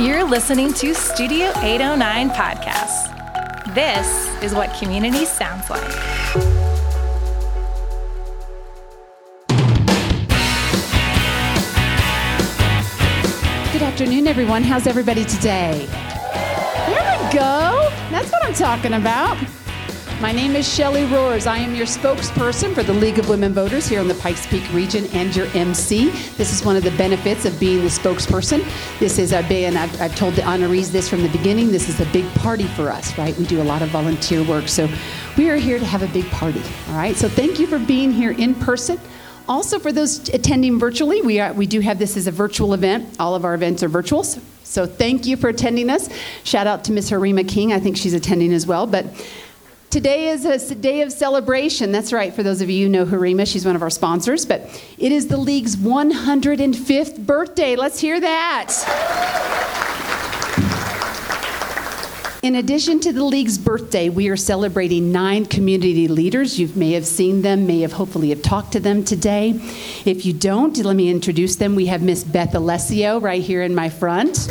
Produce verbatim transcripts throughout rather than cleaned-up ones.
You're listening to Studio eight oh nine Podcast. This is what community sounds like. Good afternoon, everyone. How's everybody today? Here we go. That's what I'm talking about. My name is Shelley Roars. I am your spokesperson for the League of Women Voters here in the Pikes Peak region and your M C. This is one of the benefits of being the spokesperson. This is a big, and I've, I've told the honorees this from the beginning, this is a big party for us, right? We do a lot of volunteer work, so we are here to have a big party, all right? So thank you for being here in person. Also, for those attending virtually, we are, we do have this as a virtual event. All of our events are virtual, so, so thank you for attending us. Shout out to Miss Harima King. I think she's attending as well, but today is a day of celebration. That's right, for those of you who know Harima, she's one of our sponsors, but it is the League's one hundred fifth birthday. Let's hear that. In addition to the League's birthday, we are celebrating nine community leaders. You may have seen them, may have hopefully have talked to them today. If you don't, let me introduce them. We have Miss Beth Alessio right here in my front.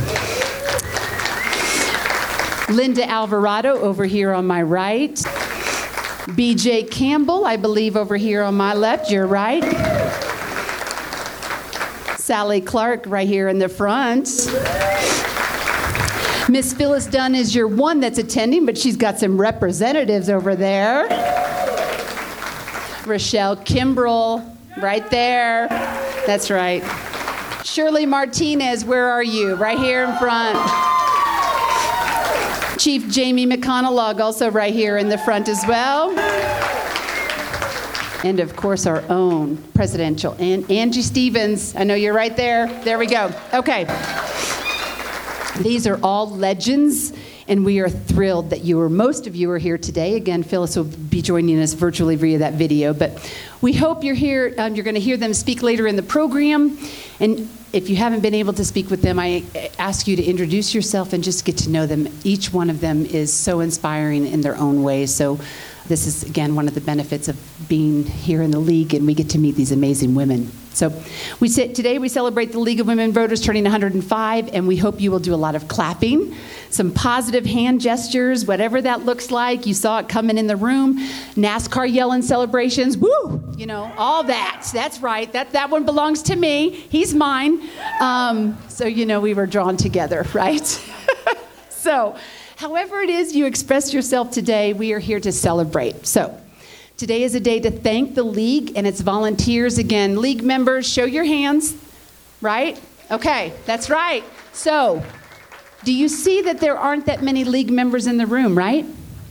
Linda Alvarado over here on my right. B J Campbell, I believe, over here on my left. You're right. Sally Clark right here in the front. Miss Phyllis Dunn is your one that's attending, but she's got some representatives over there. Rochelle Kimbrell, right there. That's right. Shirley Martinez, where are you? Right here in front. Chief Jamie McConaughey, also right here in the front as well. And of course, our own presidential, and Angie Stevens. I know you're right there. There we go. Okay. These are all legends, and we are thrilled that you are, most of you are here today. Again, Phyllis will be joining us virtually via that video, but we hope you're here. Um, you're going to hear them speak later in the program, and if you haven't been able to speak with them, I ask you to introduce yourself and just get to know them. Each one of them is so inspiring in their own way. So this is, again, one of the benefits of being here in the League, and we get to meet these amazing women. So we sit, today we celebrate the League of Women Voters turning one hundred five, and we hope you will do a lot of clapping, some positive hand gestures, whatever that looks like. You saw it coming in the room. NASCAR yelling celebrations, woo! You know, all that. That's right. That that one belongs to me. He's mine. Um, so, you know, we were drawn together, right? So, however it is you express yourself today, we are here to celebrate. So, today is a day to thank the League and its volunteers. Again, League members, show your hands, right? Okay, that's right. So, do you see that there aren't that many League members in the room, right?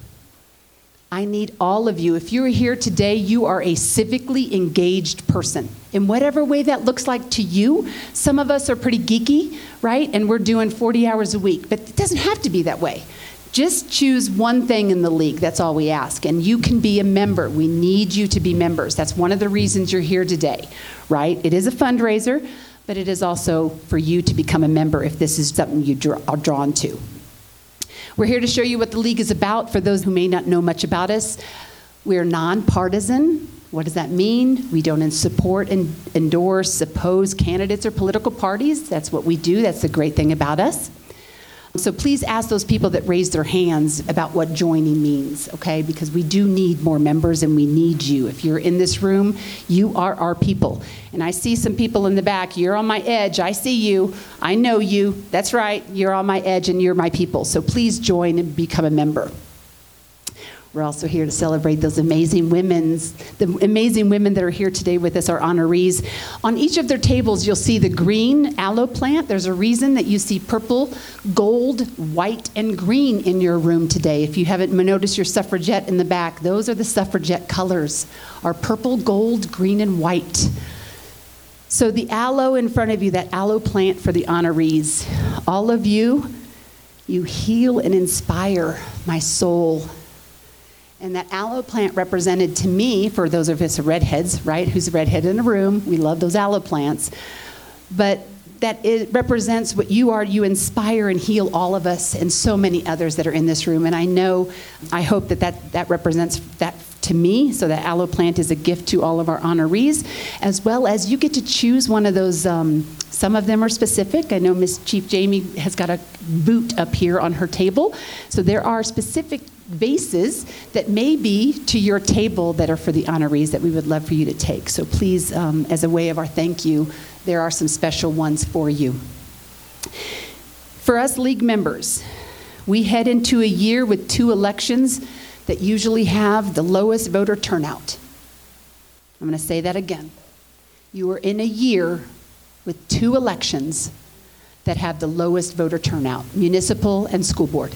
I need all of you. If you're here today, you are a civically engaged person. In whatever way that looks like to you. Some of us are pretty geeky, right? And we're doing forty hours a week, but it doesn't have to be that way. Just choose one thing in the League. That's all we ask. And you can be a member. We need you to be members. That's one of the reasons you're here today, right? It is a fundraiser, but it is also for you to become a member if this is something you draw, are drawn to. We're here to show you what the League is about. For those who may not know much about us, we're nonpartisan. What does that mean? We don't support and endorse, oppose candidates or political parties. That's what we do. That's the great thing about us. So please ask those people that raised their hands about what joining means, okay? Because we do need more members and we need you. If you're in this room, you are our people. And I see some people in the back. You're on my edge. I see you. I know you. That's right. You're on my edge and you're my people. So please join and become a member. We're also here to celebrate those amazing women's, the amazing women that are here today with us, our honorees. On each of their tables, you'll see the green aloe plant. There's a reason that you see purple, gold, white, and green in your room today. If you haven't noticed your suffragette in the back, those are the suffragette colors, are purple, gold, green, and white. So the aloe in front of you, that aloe plant for the honorees, all of you, you heal and inspire my soul. And that aloe plant represented to me, for those of us redheads, right, who's a redhead in the room, we love those aloe plants, but that it represents what you are. You inspire and heal all of us and so many others that are in this room. And I know, I hope that that, that represents that to me. So that aloe plant is a gift to all of our honorees, as well as you get to choose one of those um, Some of them are specific. I know Miss Chief Jamie has got a boot up here on her table. So there are specific vases that may be to your table that are for the honorees that we would love for you to take. So please, um, as a way of our thank you, there are some special ones for you. For us league members, we head into a year with two elections that usually have the lowest voter turnout. I'm going to say that again. You are in a year with two elections that have the lowest voter turnout, municipal and school board.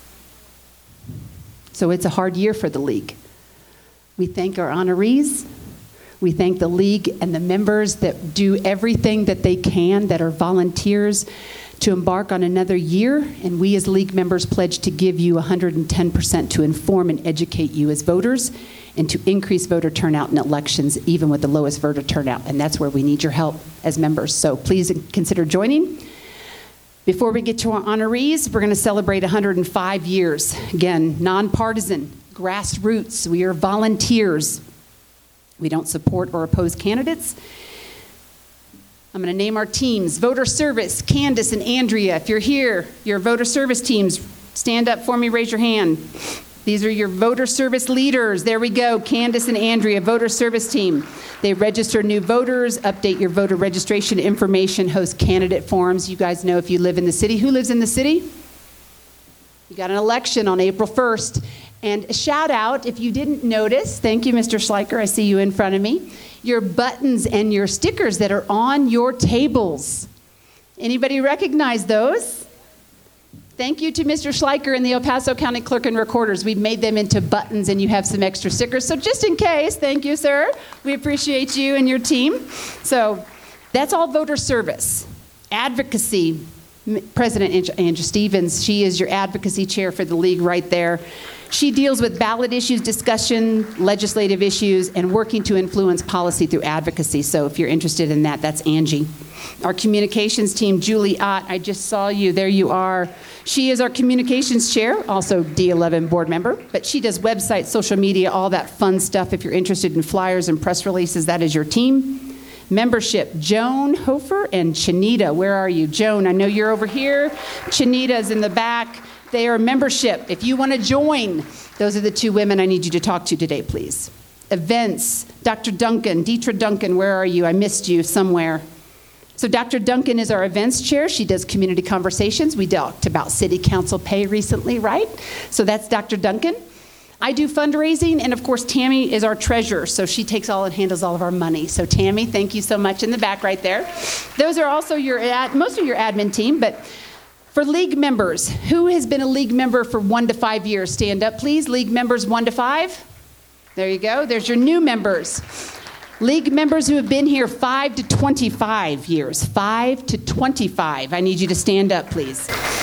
So it's a hard year for the league. We thank our honorees. We thank the league and the members that do everything that they can, that are volunteers, to embark on another year. And we as league members pledge to give you one hundred ten percent to inform and educate you as voters and to increase voter turnout in elections, even with the lowest voter turnout. And that's where we need your help as members. So please consider joining. Before we get to our honorees, we're going to celebrate one hundred five years. Again, nonpartisan, grassroots. We are volunteers. We don't support or oppose candidates. I'm going to name our teams. Voter Service, Candace and Andrea. If you're here, your voter service teams, stand up for me, raise your hand. These are your voter service leaders. There we go, Candace and Andrea, voter service team. They register new voters, update your voter registration information, host candidate forums. You guys know if you live in the city. Who lives in the city? You got an election on April first. And a shout out, if you didn't notice, thank you, Mister Schleicher, I see you in front of me, your buttons and your stickers that are on your tables. Anybody recognize those? Thank you to Mister Schleicher and the El Paso County Clerk and Recorders. We've made them into buttons and you have some extra stickers. So just in case, thank you, sir. We appreciate you and your team. So that's all voter service. Advocacy, President Angie Stevens, she is your advocacy chair for the league right there. She deals with ballot issues, discussion, legislative issues, and working to influence policy through advocacy. So if you're interested in that, that's Angie. Our communications team, Julie Ott, I just saw you. There you are. She is our communications chair, also D eleven board member, but she does websites, social media, all that fun stuff. If you're interested in flyers and press releases, that is your team. Membership, Joan Hofer and Chanita. Where are you? Joan, I know you're over here. Chanita's in the back. They are membership. If you want to join, those are the two women I need you to talk to today, please. Events, Doctor Duncan, Deetra Duncan, where are you? I missed you somewhere. So Doctor Duncan is our events chair. She does community conversations. We talked about city council pay recently, right? So that's Doctor Duncan. I do fundraising, and of course, Tammy is our treasurer, so she takes all and handles all of our money. So Tammy, thank you so much in the back right there. Those are also your, ad, most of your admin team, but for league members, who has been a league member for one to five years? Stand up, please. League members one to five. There you go. There's your new members. League members who have been here five to twenty-five years. Five to twenty-five. I need you to stand up, please.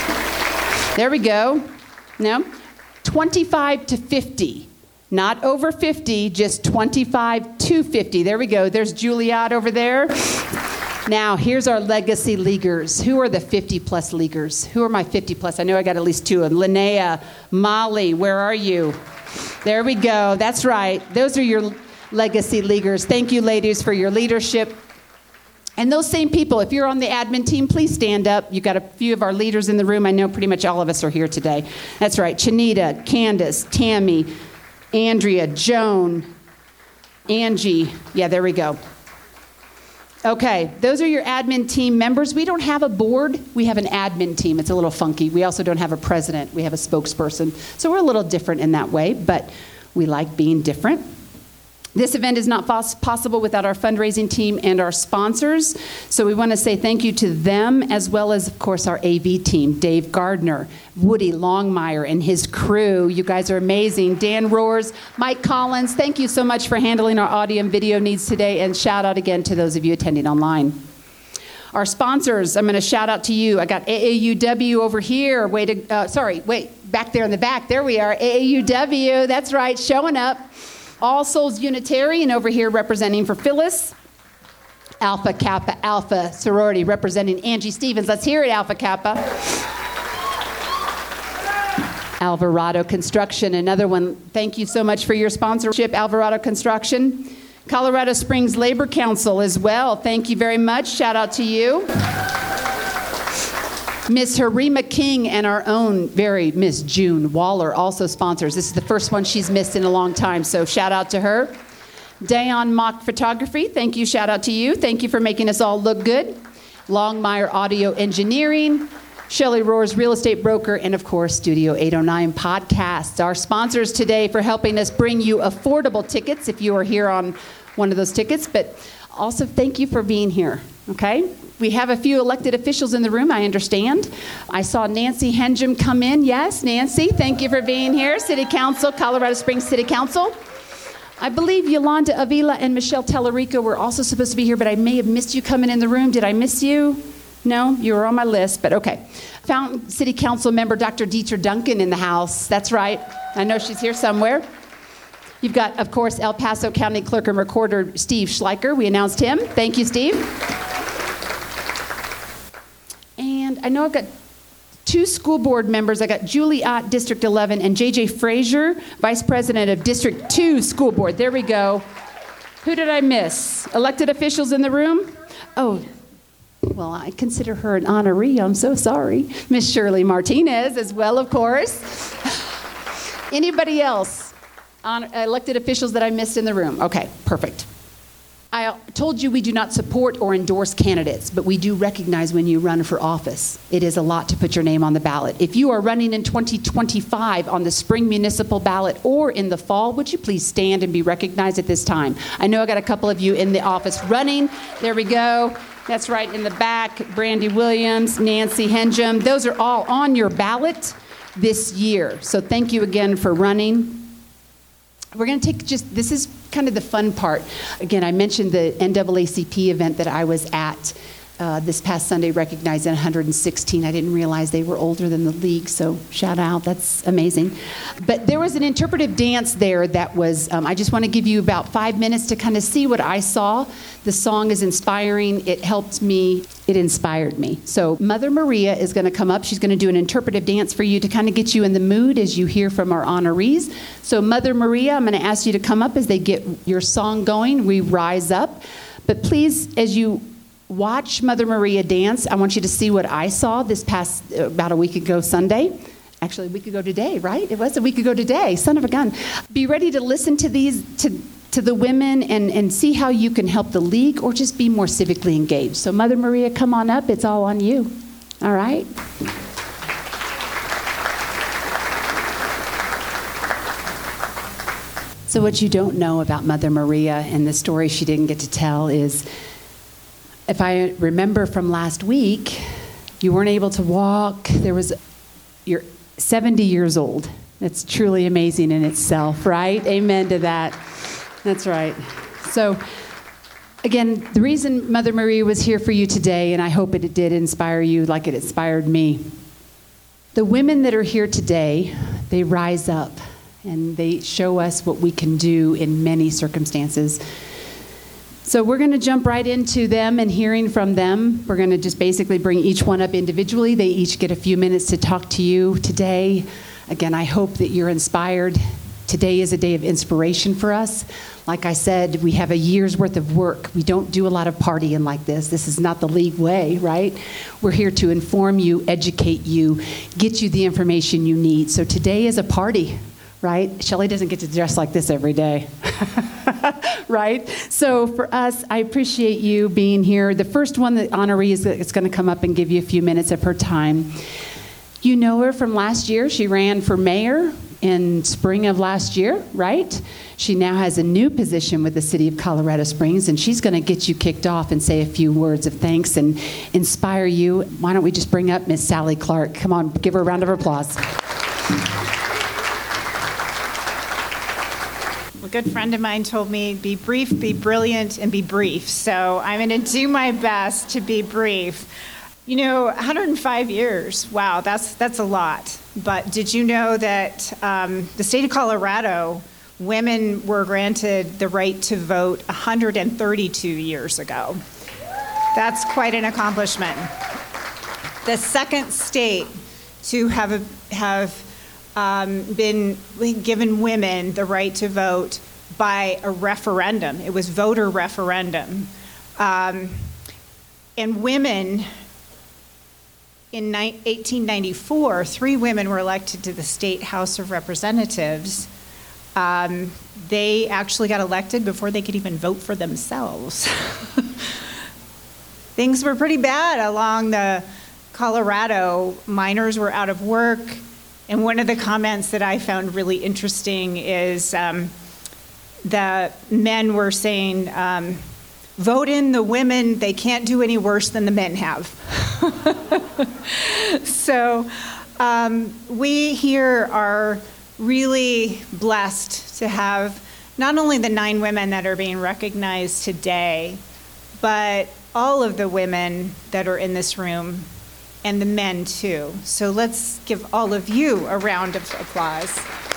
There we go. No? twenty-five to fifty. Not over fifty, just twenty-five to fifty. There we go. There's Juliet over there. Now, here's our legacy leaguers. Who are the fifty plus leaguers? Who are my fifty plus? I know I got at least two of them. Linnea, Molly, where are you? There we go. That's right. Those are your legacy leaguers. Thank you, ladies, for your leadership. And those same people, if you're on the admin team, please stand up. You've got a few of our leaders in the room. I know pretty much all of us are here today. That's right. Chanita, Candace, Tammy, Andrea, Joan, Angie. Yeah, there we go. Okay, those are your admin team members. We don't have a board. We have an admin team. It's a little funky. We also don't have a president. We have a spokesperson. So we're a little different in that way, but we like being different. This event is not pos- possible without our fundraising team and our sponsors. So we want to say thank you to them, as well as, of course, our A V team, Dave Gardner, Woody Longmire, and his crew. You guys are amazing. Dan Roars, Mike Collins, thank you so much for handling our audio and video needs today. And shout out again to those of you attending online. Our sponsors, I'm going to shout out to you. I got A A U W over here. Wait, to, uh, sorry, wait, back there in the back. There we are, A A U W. That's right, showing up. All Souls Unitarian over here representing for Phyllis. Alpha Kappa Alpha Sorority representing Angie Stevens. Let's hear it, Alpha Kappa. Alvarado Construction, another one. Thank you so much for your sponsorship, Alvarado Construction. Colorado Springs Labor Council as well. Thank you very much. Shout out to you. Miss Harima King and our own very Miss June Waller also sponsors. This is the first one she's missed in a long time, so shout out to her. Dayon Mock Photography, thank you, shout out to you. Thank you for making us all look good. Longmire Audio Engineering, Shelley Rohr's Real Estate Broker, and of course, Studio eight oh nine Podcasts, our sponsors today for helping us bring you affordable tickets if you are here on one of those tickets, but also thank you for being here, okay? We have a few elected officials in the room, I understand. I saw Nancy Henjum come in. Yes, Nancy, thank you for being here. City Council, Colorado Springs City Council. I believe Yolanda Avila and Michelle Tellerico were also supposed to be here, but I may have missed you coming in the room. Did I miss you? No, you were on my list, but okay. Fountain City Council member Doctor Dieter Duncan in the house. That's right. I know she's here somewhere. You've got, of course, El Paso County Clerk and Recorder Steve Schleicher. We announced him. Thank you, Steve. And I know I've got two school board members. I got Julie Ott, District eleven, and J J Frazier, Vice President of District two School Board. There we go. Who did I miss? Elected officials in the room? Oh, well, I consider her an honoree. I'm so sorry. Miss Shirley Martinez as well, of course. Anybody else? On, elected officials that I missed in the room? Okay, perfect. I told you we do not support or endorse candidates, but we do recognize when you run for office. It is a lot to put your name on the ballot. If you are running in twenty twenty-five on the spring municipal ballot or in the fall, would you please stand and be recognized at this time? I know I got a couple of you in the office running. There we go. That's right, in the back, Brandy Williams, Nancy Henjum. Those are all on your ballot this year. So thank you again for running. We're going to take just, this is kind of the fun part. Again, I mentioned the N double A C P event that I was at uh, this past Sunday, recognizing one hundred sixteen. I didn't realize they were older than the league, so shout out, that's amazing. But there was an interpretive dance there that was, um, I just want to give you about five minutes to kind of see what I saw. The song is inspiring. It helped me. It inspired me. So Mother Maria is going to come up. She's going to do an interpretive dance for you to kind of get you in the mood as you hear from our honorees. So Mother Maria, I'm going to ask you to come up as they get your song going. We rise up. But please, as you watch Mother Maria dance, I want you to see what I saw this past, uh, about a week ago Sunday. Actually, a week ago today, right? It was a week ago today. Son of a gun. Be ready to listen to these, to to the women and, and see how you can help the league or just be more civically engaged. So Mother Maria, come on up. It's all on you. All right? So what you don't know about Mother Maria and the story she didn't get to tell is, if I remember from last week, you weren't able to walk. There was, you're seventy years old. That's truly amazing in itself, right? Amen to that. That's right. So, again, the reason Mother Maria was here for you today, and I hope it did inspire you like it inspired me. The women that are here today, they rise up and they show us what we can do in many circumstances. So we're going to jump right into them and hearing from them. We're going to just basically bring each one up individually. They each get a few minutes to talk to you today. Again, I hope that you're inspired. Today is a day of inspiration for us. Like I said, we have a year's worth of work. We don't do a lot of partying like this. This is not the league way, right? We're here to inform you, educate you, get you the information you need. So today is a party, right? Shelley doesn't get to dress like this every day, right? So for us, I appreciate you being here. The first one, the honoree, is is going to come up and give you a few minutes of her time. You know her from last year. She ran for mayor in spring of last year, right? She now has a new position with the city of Colorado Springs, and she's going to get you kicked off and say a few words of thanks and inspire you. Why don't we just bring up Miss Sally Clark? Come on, give her a round of applause. A good friend of mine told me, be brief, be brilliant, and be brief. So I'm going to do my best to be brief. You know, one hundred five years, wow, that's that's a lot. But did you know that um, the state of Colorado, women were granted the right to vote one hundred thirty-two years ago? That's quite an accomplishment. The second state to have have um, been given women the right to vote by a referendum. It was voter referendum. Um, and women, in eighteen ninety-four, three women were elected to the State House of Representatives. Um, they actually got elected before they could even vote for themselves. Things were pretty bad along the Colorado. Miners were out of work. And one of the comments that I found really interesting is um, the men were saying, um, vote in the women, they can't do any worse than the men have. So um, we here are really blessed to have not only the nine women that are being recognized today, but all of the women that are in this room and the men too. So let's give all of you a round of applause.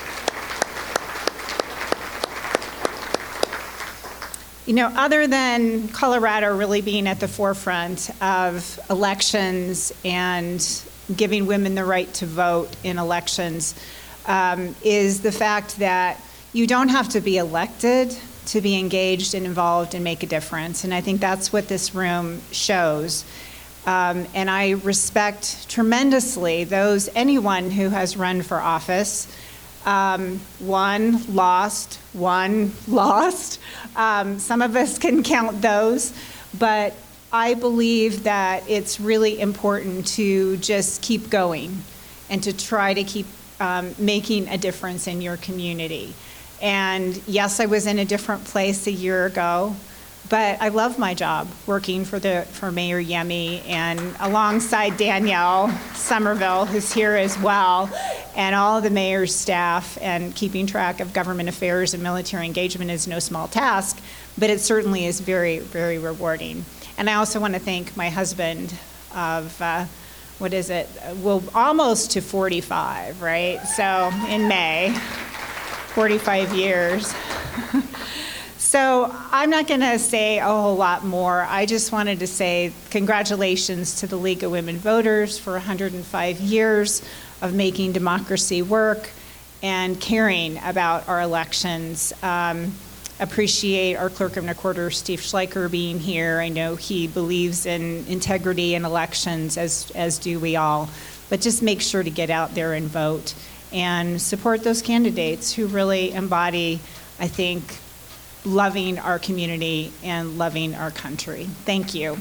You know, other than Colorado really being at the forefront of elections and giving women the right to vote in elections, um, is the fact that you don't have to be elected to be engaged and involved and make a difference. And I think that's what this room shows. Um, and I respect tremendously those, anyone who has run for office. Um, one lost, one lost. Um, some of us can count those, but I believe that it's really important to just keep going and to try to keep um, making a difference in your community. And yes, I was in a different place a year ago, but I love my job working for the for Mayor Yemi and alongside Danielle Somerville, who's here as well, and all the mayor's staff. And keeping track of government affairs and military engagement is no small task, but it certainly is very, very rewarding. And I also want to thank my husband of, uh, what is it, well, almost to forty-five, right? So in May, forty-five years. So I'm not going to say a whole lot more. I just wanted to say congratulations to the League of Women Voters for one hundred five years of making democracy work and caring about our elections. Um, appreciate our Clerk of Recorder, Steve Schleicher, being here. I know he believes in integrity in elections, as, as do we all. But just make sure to get out there and vote and support those candidates who really embody, I think, loving our community and loving our country. Thank you.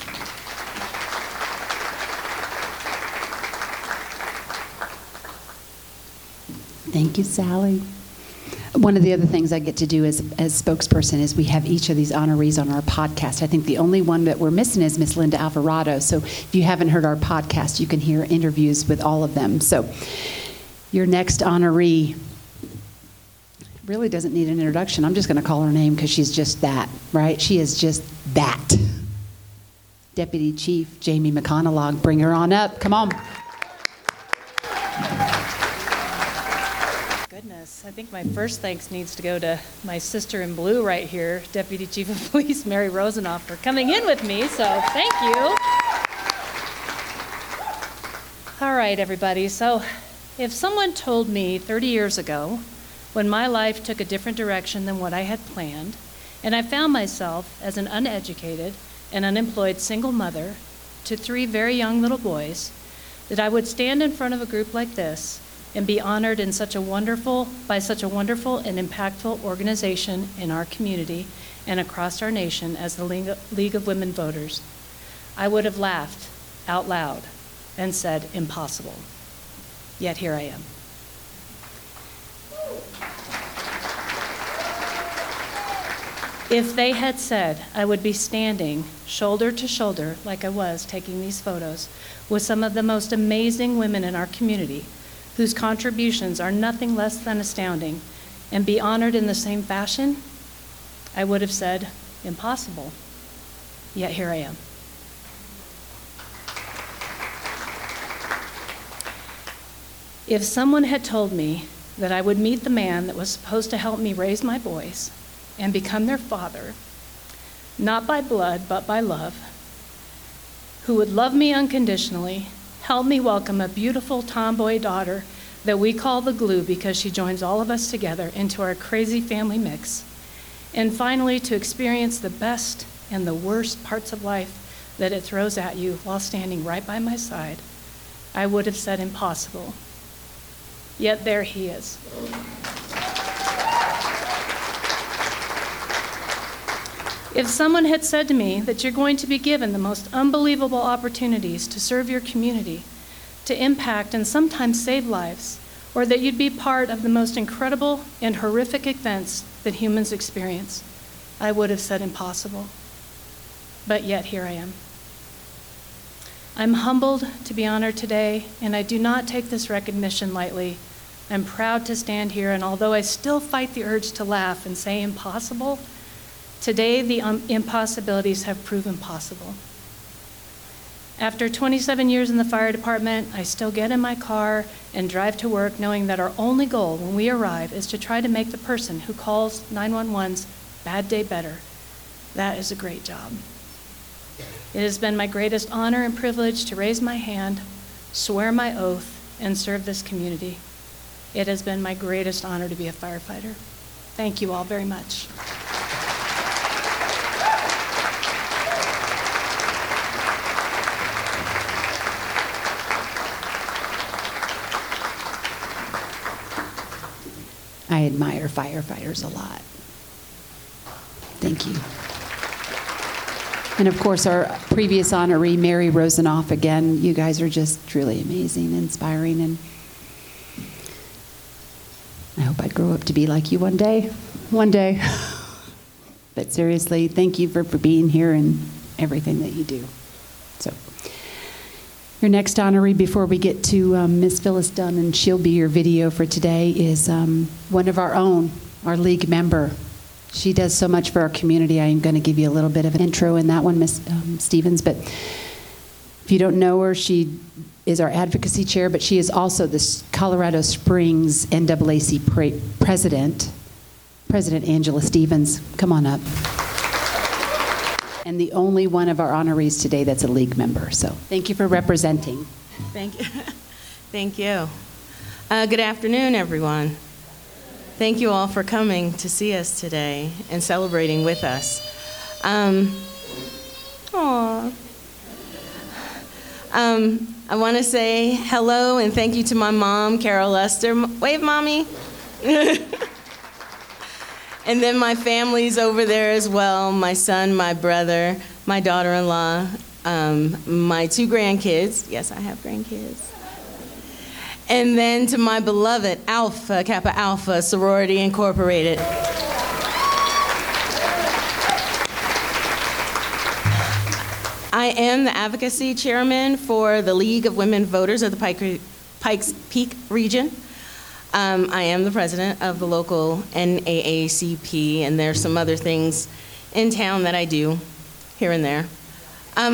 Thank you, Sally. One of the other things I get to do as, as spokesperson is we have each of these honorees on our podcast. I think the only one that we're missing is Miss Linda Alvarado. So if you haven't heard our podcast, you can hear interviews with all of them. So your next honoree really doesn't need an introduction. I'm just going to call her name because she's just that, right? She is just that. Deputy Chief Jamie McConaughey. Bring her on up. Come on. Goodness, I think my first thanks needs to go to my sister in blue right here, Deputy Chief of Police Mary Rosenoff, for coming in with me, so thank you. All right, everybody, so if someone told me thirty years ago, when my life took a different direction than what I had planned, and I found myself as an uneducated and unemployed single mother to three very young little boys, that I would stand in front of a group like this and be honored in such a wonderful, by such a wonderful and impactful organization in our community and across our nation as the League of Women Voters, I would have laughed out loud and said, impossible. Yet here I am. If they had said I would be standing shoulder to shoulder, like I was taking these photos, with some of the most amazing women in our community, whose contributions are nothing less than astounding, and be honored in the same fashion, I would have said, impossible. Yet here I am. If someone had told me that I would meet the man that was supposed to help me raise my boys and become their father, not by blood, but by love, who would love me unconditionally, help me welcome a beautiful tomboy daughter that we call the glue because she joins all of us together into our crazy family mix. And finally, to experience the best and the worst parts of life that it throws at you while standing right by my side, I would have said impossible. Yet there he is. If someone had said to me that you're going to be given the most unbelievable opportunities to serve your community, to impact and sometimes save lives, or that you'd be part of the most incredible and horrific events that humans experience, I would have said impossible. But yet here I am. I'm humbled to be honored today, and I do not take this recognition lightly. I'm proud to stand here, and although I still fight the urge to laugh and say impossible, today the um, impossibilities have proven possible. After twenty-seven years in the fire department, I still get in my car and drive to work knowing that our only goal when we arrive is to try to make the person who calls nine one one's bad day better. That is a great job. It has been my greatest honor and privilege to raise my hand, swear my oath, and serve this community. It has been my greatest honor to be a firefighter. Thank you all very much. I admire firefighters a lot. Thank you. And of course, our previous honoree, Mary Rosenoff, again, you guys are just truly amazing, inspiring, and I hope I grow up to be like you one day. One day. But seriously, thank you for, for being here and everything that you do. So, your next honoree, before we get to um, Miz Phyllis Dunn, and she'll be your video for today, is um, one of our own, our league member. She does so much for our community. I am going to give you a little bit of an intro in that one, Miz Um, Stevens. But if you don't know her, she is our advocacy chair, but she is also the Colorado Springs N double A C pre- president, President Angela Stevens. Come on up. And the only one of our honorees today that's a league member. So thank you for representing. Thank you. Thank you. Uh, good afternoon, everyone. Thank you all for coming to see us today and celebrating with us. Um, aw. Um, I want to say hello and thank you to my mom, Carol Lester. Wave, Mommy. And then my family's over there as well, my son, my brother, my daughter-in-law, um, my two grandkids. Yes, I have grandkids. And then to my beloved Alpha Kappa Alpha Sorority Incorporated. I am the advocacy chairman for the League of Women Voters of the Pike, Pikes Peak region. Um, I am the president of the local N double A C P, and there's some other things in town that I do here and there. Um,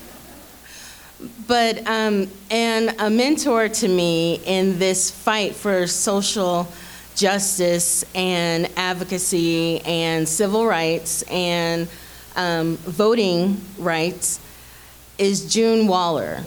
but, um, and a mentor to me in this fight for social justice and advocacy and civil rights and um, voting rights is June Waller.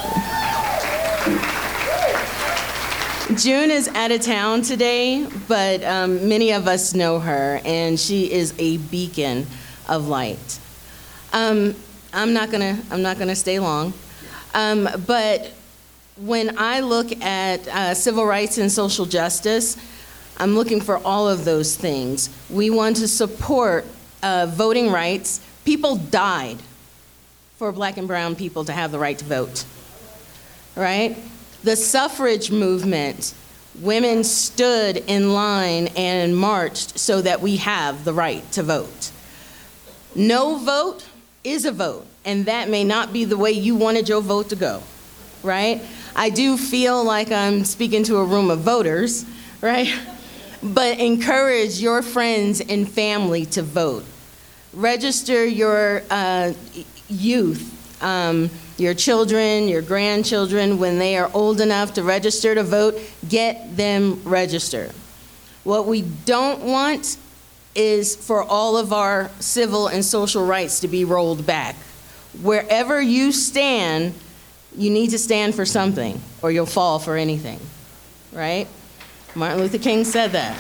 June is out of town today, but um, many of us know her, and she is a beacon of light. Um, I'm not gonna, I'm not gonna stay long, um, but when I look at uh, civil rights and social justice, I'm looking for all of those things. We want to support uh, voting rights. People died for Black and brown people to have the right to vote, right? The suffrage movement, women stood in line and marched so that we have the right to vote. No vote is a vote, and that may not be the way you wanted your vote to go, right? I do feel like I'm speaking to a room of voters, right? But encourage your friends and family to vote. Register your uh, youth, um, your children, your grandchildren, when they are old enough to register to vote, get them registered. What we don't want is for all of our civil and social rights to be rolled back. Wherever you stand, you need to stand for something, or you'll fall for anything, right? Martin Luther King said that.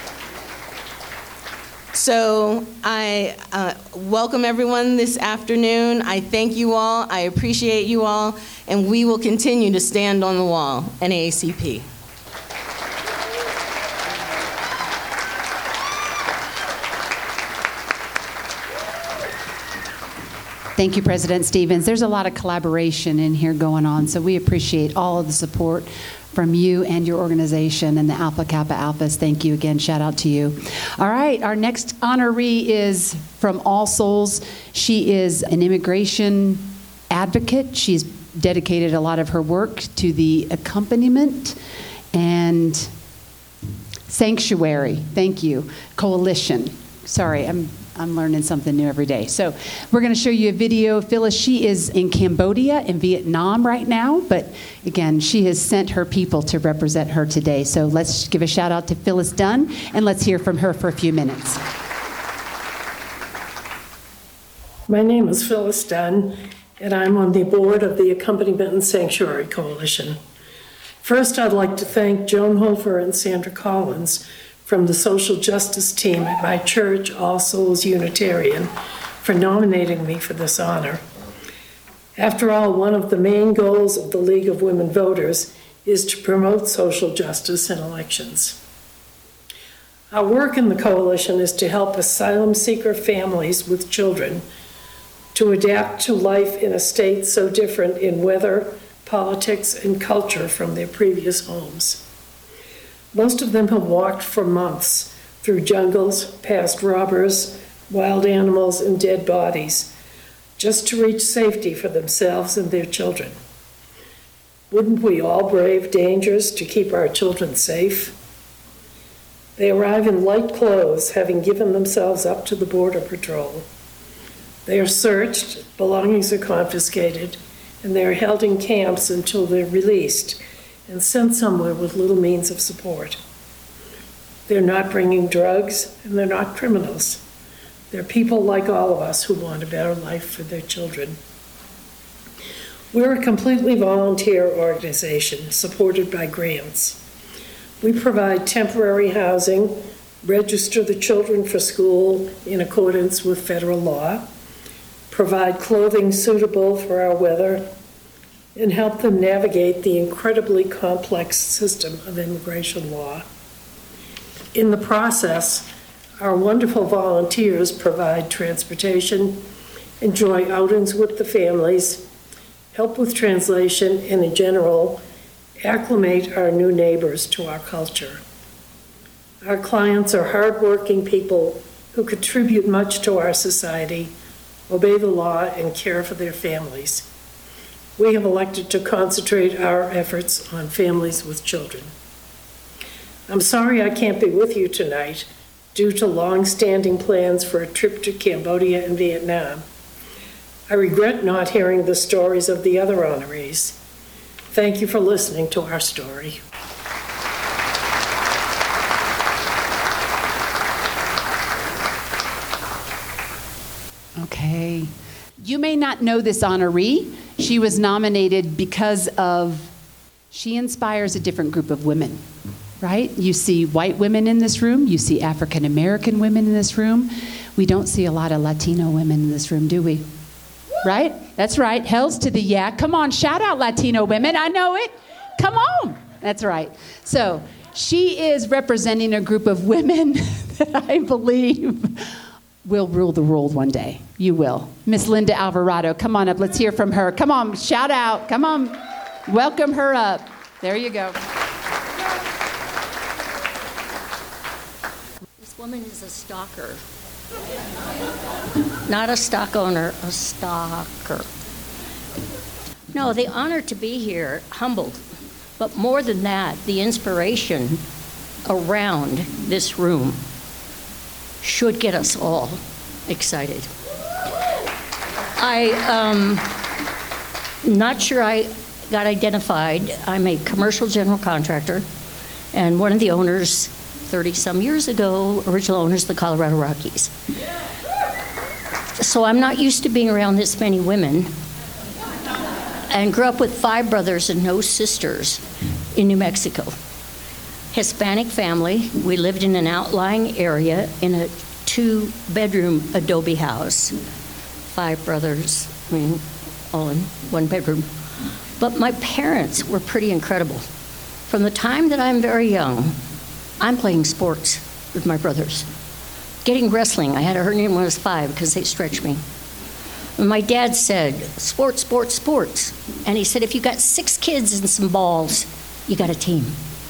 So I uh, welcome everyone this afternoon. I thank you all. I appreciate you all. And we will continue to stand on the wall, N double A C P. Thank you, President Stevens. There's a lot of collaboration in here going on, so we appreciate all of the support from you and your organization and the Alpha Kappa Alphas. Thank you again. Shout out to you. All right, our next honoree is from All Souls. She is an immigration advocate. She's dedicated a lot of her work to the accompaniment and sanctuary. Thank you. Coalition. Sorry, I'm I'm learning something new every day. So we're going to show you a video. Phyllis, she is in Cambodia and Vietnam right now, but again, she has sent her people to represent her today. So let's give a shout out to Phyllis Dunn, and let's hear from her for a few minutes. My name is Phyllis Dunn, and I'm on the board of the Accompaniment and Sanctuary Coalition. First, I'd like to thank Joan Hofer and Sandra Collins from the social justice team at my church, All Souls Unitarian, for nominating me for this honor. After all, one of the main goals of the League of Women Voters is to promote social justice in elections. Our work in the coalition is to help asylum seeker families with children to adapt to life in a state so different in weather, politics, and culture from their previous homes. Most of them have walked for months through jungles, past robbers, wild animals, and dead bodies, just to reach safety for themselves and their children. Wouldn't we all brave dangers to keep our children safe? They arrive in light clothes, having given themselves up to the Border Patrol. They are searched, belongings are confiscated, and they are held in camps until they're released and sent somewhere with little means of support. They're not bringing drugs, and they're not criminals. They're people like all of us who want a better life for their children. We're a completely volunteer organization supported by grants. We provide temporary housing, register the children for school in accordance with federal law, provide clothing suitable for our weather, and help them navigate the incredibly complex system of immigration law. In the process, our wonderful volunteers provide transportation, enjoy outings with the families, help with translation, and in general, acclimate our new neighbors to our culture. Our clients are hardworking people who contribute much to our society, obey the law, and care for their families. We have elected to concentrate our efforts on families with children. I'm sorry I can't be with you tonight due to long-standing plans for a trip to Cambodia and Vietnam. I regret not hearing the stories of the other honorees. Thank you for listening to our story. Okay. You may not know this honoree. She was nominated because of, she inspires a different group of women, right? You see white women in this room. You see African American women in this room. We don't see a lot of Latino women in this room, do we? Right? That's right. Hells to the yeah. Come on, shout out Latino women. I know it. Come on. That's right. So she is representing a group of women that I believe will rule the world one day. You will. Miss Linda Alvarado, come on up. Let's hear from her. Come on, shout out. Come on. Welcome her up. There you go. This woman is a stalker. Not a stock owner, a stalker. No, the honor to be here, humbled. But more than that, the inspiration around this room should get us all excited. I, um, not sure I got identified. I'm a commercial general contractor, and one of the owners, thirty-some years ago, original owners of the Colorado Rockies. So I'm not used to being around this many women, and grew up with five brothers and no sisters in New Mexico. Hispanic family. We lived in an outlying area in a two-bedroom adobe house. Five brothers, I mean, all in one bedroom. But my parents were pretty incredible. From the time that I'm very young, I'm playing sports with my brothers. Getting wrestling, I had a hernia when I was five because they stretched me. And my dad said, sports, sports, sports. And he said, if you got six kids and some balls, you got a team.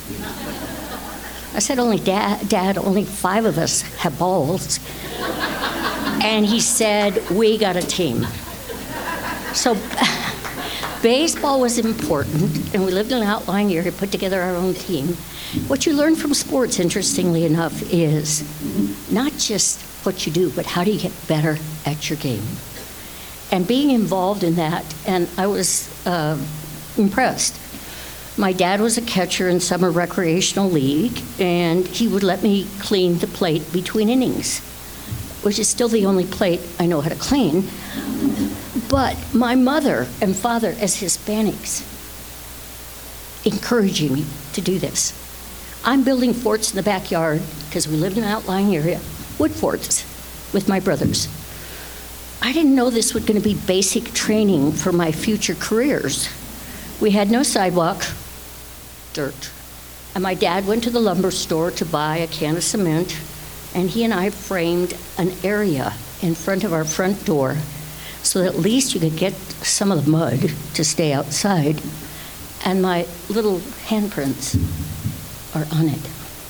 I said, only dad, dad, only five of us have balls. And he said, we got a team. So baseball was important, and we lived in an outlying area, put together our own team. What you learn from sports, interestingly enough, is not just what you do, but how do you get better at your game. And being involved in that, and I was uh, impressed. My dad was a catcher in summer recreational league, and he would let me clean the plate between innings, which is still the only plate I know how to clean. But my mother and father, as Hispanics, encouraging me to do this. I'm building forts in the backyard, because we lived in an outlying area, wood forts with my brothers. I didn't know this was going to be basic training for my future careers. We had no sidewalk, dirt. And my dad went to the lumber store to buy a can of cement, and he and I framed an area in front of our front door so that at least you could get some of the mud to stay outside. And my little handprints are on it.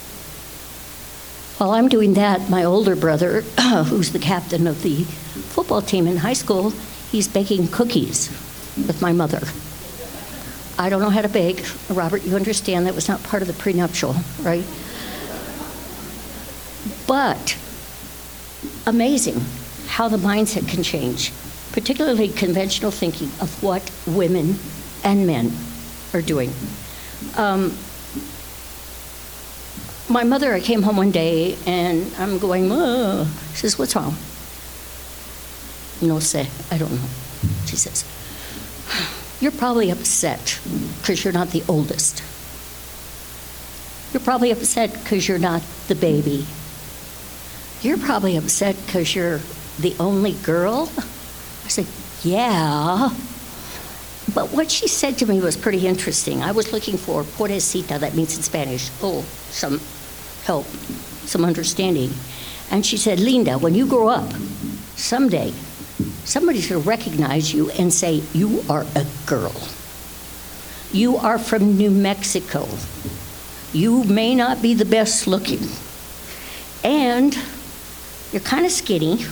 While I'm doing that, my older brother, who's the captain of the football team in high school, he's baking cookies with my mother. I don't know how to bake. Robert, you understand that was not part of the prenuptial, right? But amazing how the mindset can change, particularly conventional thinking of what women and men are doing. Um, my mother, I came home one day and I'm going, oh. She says, what's wrong? No sé, I don't know. She says, you're probably upset because you're not the oldest. You're probably upset because you're not the baby. You're probably upset because you're the only girl. I said, yeah. But what she said to me was pretty interesting. I was looking for pobrecita, that means in Spanish, oh, some help, some understanding. And she said, Linda, when you grow up, someday, somebody's going to recognize you and say, you are a girl. You are from New Mexico. You may not be the best looking. And you're kind of skinny.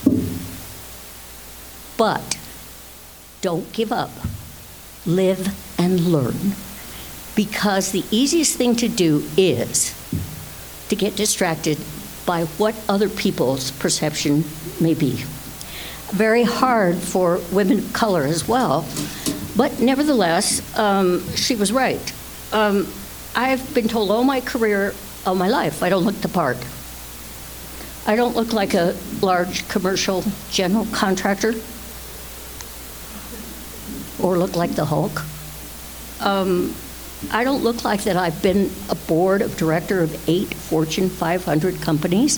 But don't give up. Live and learn. Because the easiest thing to do is to get distracted by what other people's perception may be. Very hard for women of color as well. But nevertheless, um, she was right. Um, I've been told all my career, all my life, I don't look the part. I don't look like a large commercial general contractor or look like the Hulk. Um, I don't look like that I've been a board of director of eight Fortune five hundred companies.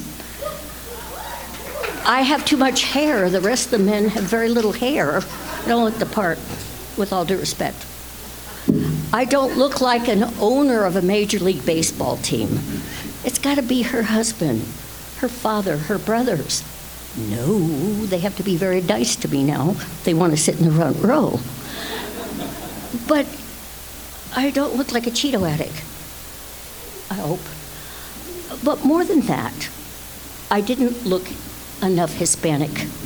I have too much hair. The rest of the men have very little hair. I don't look the part, with all due respect. I don't look like an owner of a Major League Baseball team. It's got to be her husband, her father, her brothers. No, they have to be very nice to me now. They want to sit in the front row. But I don't look like a Cheeto addict, I hope. But more than that, I didn't look enough Hispanic.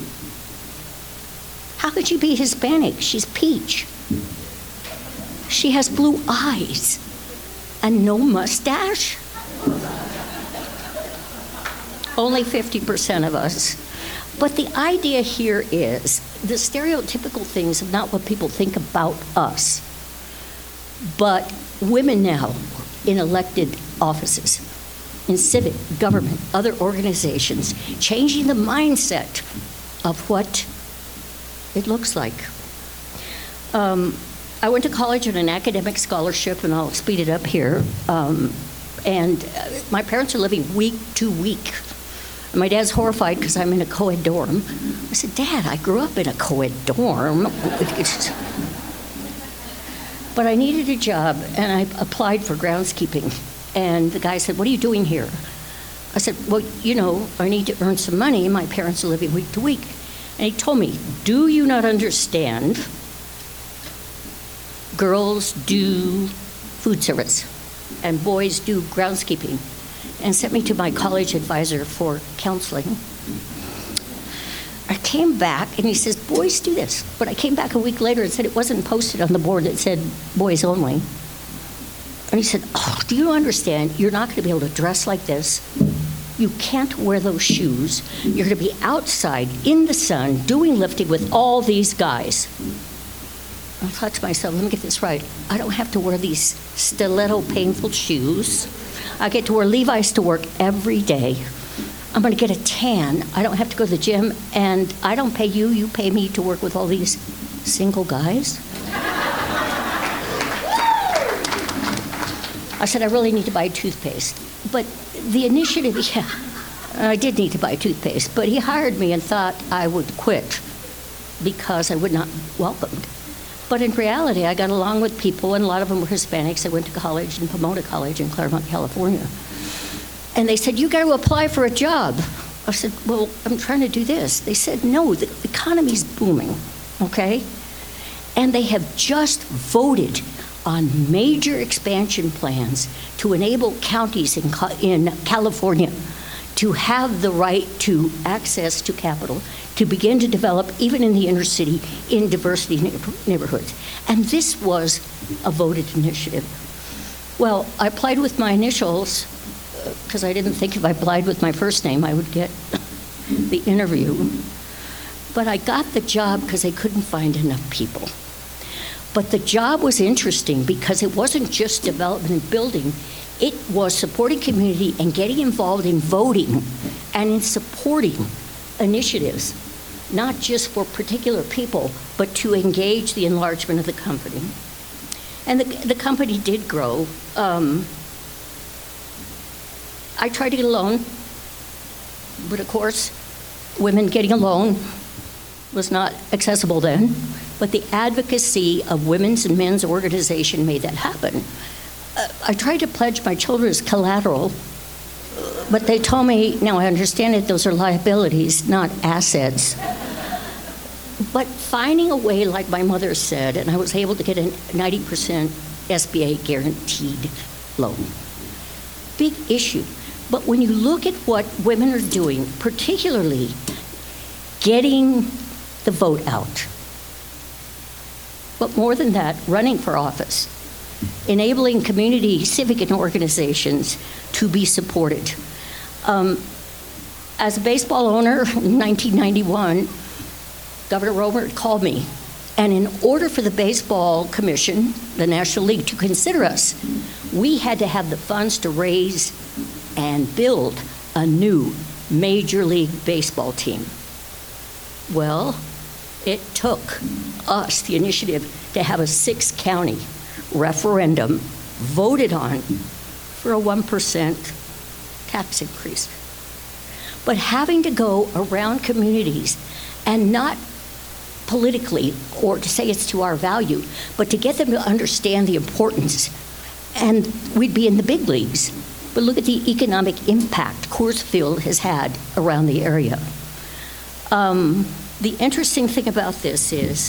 How could she be Hispanic? She's peach. She has blue eyes and no mustache. Only fifty percent of us. But the idea here is the stereotypical things of not what people think about us, but women now in elected offices, in civic, government, other organizations, changing the mindset of what it looks like. Um, I went to college on an academic scholarship, and I'll speed it up here. Um, And uh, my parents are living week to week. And my dad's horrified because I'm in a co-ed dorm. I said, Dad, I grew up in a co-ed dorm. But I needed a job, and I applied for groundskeeping. And the guy said, what are you doing here? I said, well, you know, I need to earn some money. My parents are living week to week. And he told me, do you not understand? Girls do food service, and boys do groundskeeping, and sent me to my college advisor for counseling. I came back, and he says, boys do this. But I came back a week later and said it wasn't posted on the board that said boys only. And he said, oh, do you understand? You're not going to be able to dress like this. You can't wear those shoes. You're going to be outside in the sun doing lifting with all these guys. I thought to myself, let me get this right. I don't have to wear these stiletto painful shoes. I get to wear Levi's to work every day. I'm going to get a tan. I don't have to go to the gym, and I don't pay you. You pay me to work with all these single guys. I said, I really need to buy toothpaste. But the initiative, yeah, I did need to buy toothpaste, but he hired me and thought I would quit because I would not welcomed. But in reality, I got along with people, and a lot of them were Hispanics. I went to college in Pomona College in Claremont, California. And they said, you got to apply for a job. I said, well, I'm trying to do this. They said, no, the economy's booming, okay? And they have just voted on major expansion plans to enable counties in, in California to have the right to access to capital, to begin to develop, even in the inner city, in diversity neighborhoods. And this was a voted initiative. Well, I applied with my initials, because uh, I didn't think if I applied with my first name, I would get the interview. But I got the job because they couldn't find enough people. But the job was interesting because it wasn't just development and building. It was supporting community and getting involved in voting and in supporting initiatives, not just for particular people, but to engage the enlargement of the company. And the, the company did grow. Um, I tried to get a loan, but of course, women getting a loan was not accessible then. But the advocacy of women's and men's organization made that happen. Uh, I tried to pledge my children as collateral, but they told me, now I understand it, those are liabilities, not assets. But finding a way, like my mother said, and I was able to get a ninety percent S B A guaranteed loan. Big issue. But when you look at what women are doing, particularly getting the vote out, but more than that, running for office, enabling community, civic, and organizations to be supported. Um, as a baseball owner in nineteen ninety-one, Governor Romer called me, and in order for the Baseball Commission, the National League, to consider us, we had to have the funds to raise and build a new Major League Baseball team. Well, it took us, the initiative, to have a six-county referendum voted on for a one percent tax increase. But having to go around communities and not politically or to say it's to our value, but to get them to understand the importance, and we'd be in the big leagues. But look at the economic impact Coors Field has had around the area. Um, The interesting thing about this is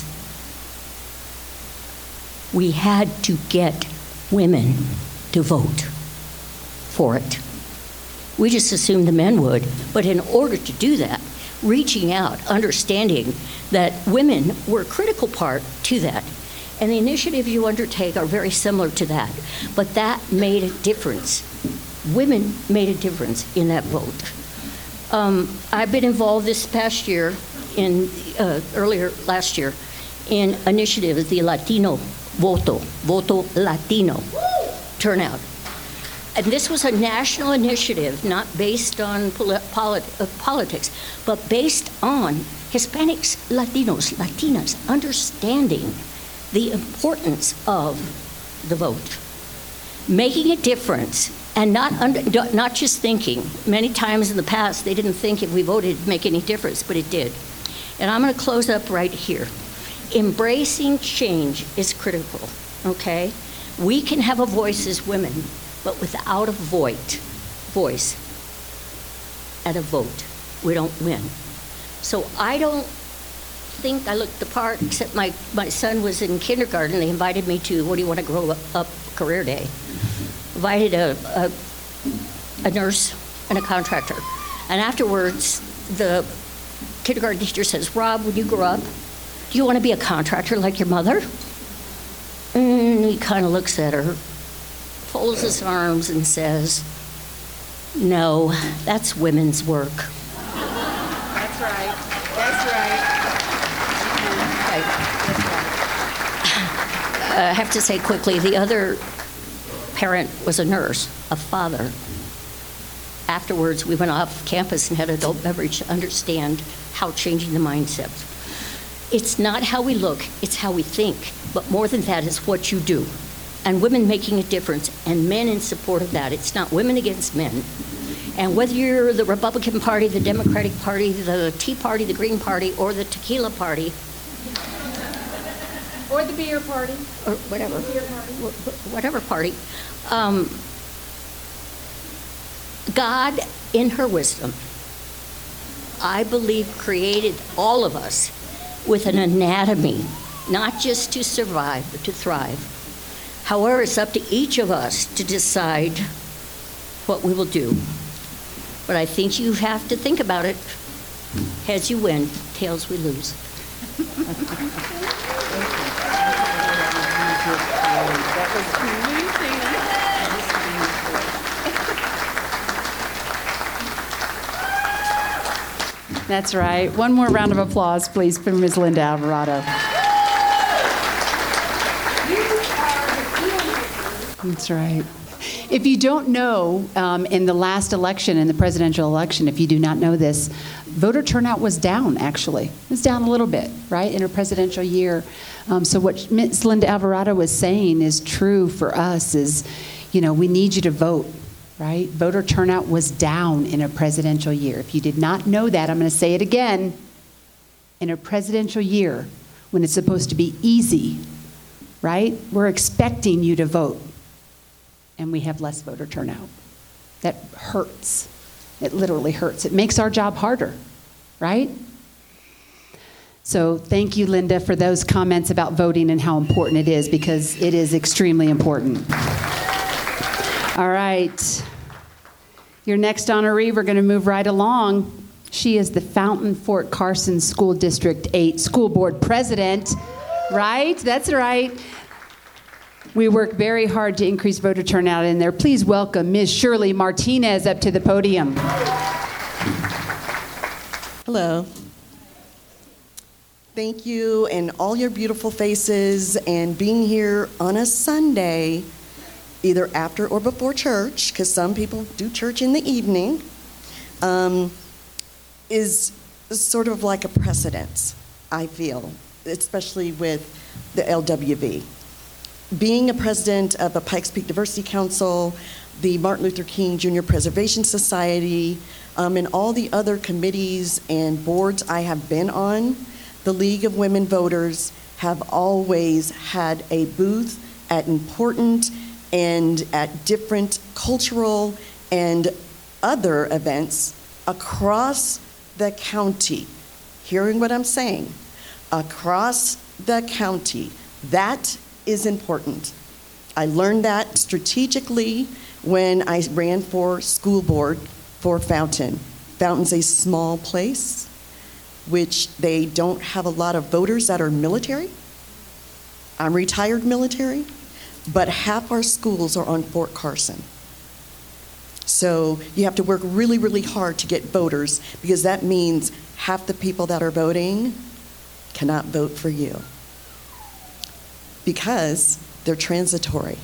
we had to get women to vote for it. We just assumed the men would, but in order to do that, reaching out, understanding that women were a critical part to that. And the initiatives you undertake are very similar to that, but that made a difference. Women made a difference in that vote. Um, I've been involved this past year in uh, earlier last year in initiative, the Latino Voto, Voto Latino turnout. And this was a national initiative, not based on poli- polit- uh, politics, but based on Hispanics, Latinos, Latinas understanding the importance of the vote. making a difference, and not under, not just thinking. Many times in the past, they didn't think if we voted it'd make any difference, but it did. And I'm going to close up right here. Embracing change is critical, okay? We can have a voice as women, but without a voice, voice at a vote, we don't win. So I don't think I looked the part, except my, my son was in kindergarten. They invited me to, what do you want to grow up, up career day? Invited a, a, a nurse and a contractor. And afterwards, the kindergarten teacher says, Rob, when you grow up, do you want to be a contractor like your mother? And he kind of looks at her, folds his arms and says, no, that's women's work. That's right. That's right. Okay. Uh, I have to say quickly, the other parent was a nurse, a father. Afterwards, we went off campus and had adult beverage to understand how changing the mindset. It's not how we look, it's how we think. But more than that, it's what you do. And women making a difference, and men in support of that. It's not women against men. And whether you're the Republican Party, the Democratic Party, the Tea Party, the Green Party, or the Tequila Party, Or the beer party. or whatever, wh- whatever party, um, God, in her wisdom, I believe created all of us with an anatomy, not just to survive, but to thrive. However, it's up to each of us to decide what we will do. But I think you have to think about it. Heads you win, tails we lose. That's right. One more round of applause, please, for Miz Linda Alvarado. That's right. If you don't know, um, in the last election, in the presidential election, if you do not know this, voter turnout was down, actually. It was down a little bit, right, in a presidential year. Um, so what Miz Linda Alvarado was saying is true for us is, you know, we need you to vote, right? Voter turnout was down in a presidential year. If you did not know that, I'm going to say it again. In a presidential year, when it's supposed to be easy, right, we're expecting you to vote. And we have less voter turnout. That hurts. It literally hurts. It makes our job harder, right? So thank you, Linda, for those comments about voting and how important it is, because it is extremely important. All right. Your next honoree, we're going to move right along. She is the Fountain Fort Carson School District eight School Board President, right? That's right. We work very hard to increase voter turnout in there. Please welcome Miz Shirley Martinez up to the podium. Hello. Thank you, and all your beautiful faces, and being here on a Sunday, either after or before church, because some people do church in the evening, um, is sort of like a precedent, I feel, especially with the L W V. Being a president of the Pikes Peak Diversity Council, the Martin Luther King Junior Preservation Society, um, and all the other committees and boards I have been on, the League of Women Voters have always had a booth at important and at different cultural and other events across the county. Hearing what I'm saying? Across the county. That is important. I learned that strategically when I ran for school board for Fountain. Fountain's a small place, which they don't have a lot of voters that are military. I'm retired military, but half our schools are on Fort Carson. So you have to work really, really hard to get voters, because that means half the people that are voting cannot vote for you, because they're transitory.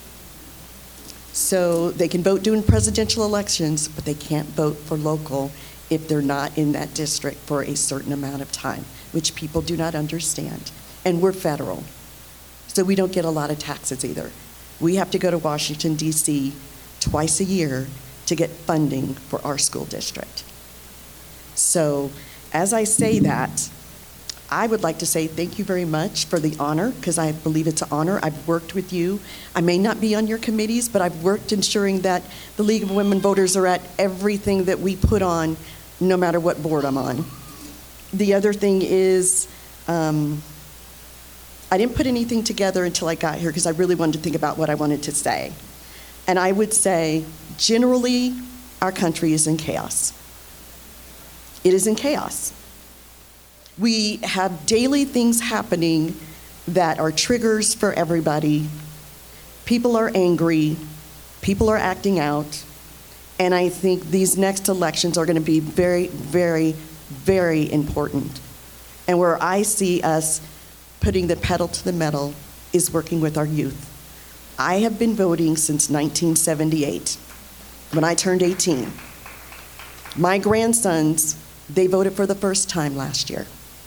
So they can vote during presidential elections, but they can't vote for local if they're not in that district for a certain amount of time, which people do not understand. And we're federal, so we don't get a lot of taxes either. we have to go to Washington, D C twice a year to get funding for our school district. So as I say that, I would like to say thank you very much for the honor, because I believe it's an honor. I've worked with you. I may not be on your committees, but I've worked ensuring that the League of Women Voters are at everything that we put on, no matter what board I'm on. The other thing is, um, I didn't put anything together until I got here because I really wanted to think about what I wanted to say. And I would say, generally, our country is in chaos. It is in chaos. We have daily things happening that are triggers for everybody. People are angry. People are acting out. And I think these next elections are going to be very, very, very important. And where I see us putting the pedal to the metal is working with our youth. I have been voting since nineteen seventy-eight, when I turned eighteen. My grandsons, they voted for the first time last year.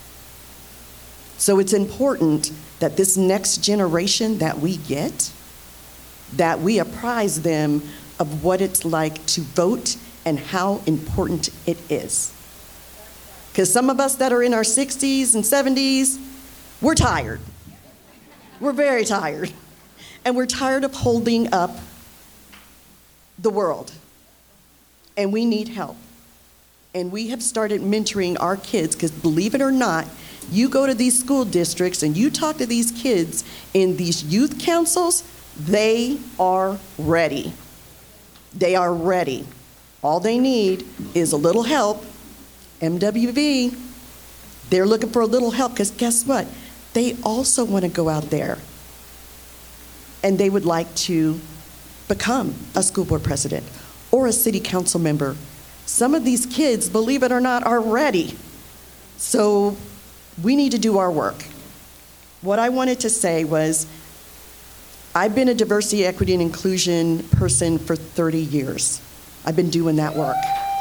So it's important that this next generation that we get, that we apprise them of what it's like to vote and how important it is. Because some of us that are in our sixties and seventies, we're tired. We're very tired. And we're tired of holding up the world. And we need help. And we have started mentoring our kids, because believe it or not, you go to these school districts and you talk to these kids in these youth councils, they are ready. They are ready. All they need is a little help. M W V, they're looking for a little help, because guess what? They also want to go out there and they would like to become a school board president or a city council member. Some of these kids, believe it or not, are ready. So we need to do our work. What I wanted to say was, I've been a diversity, equity, and inclusion person for thirty years. I've been doing that work.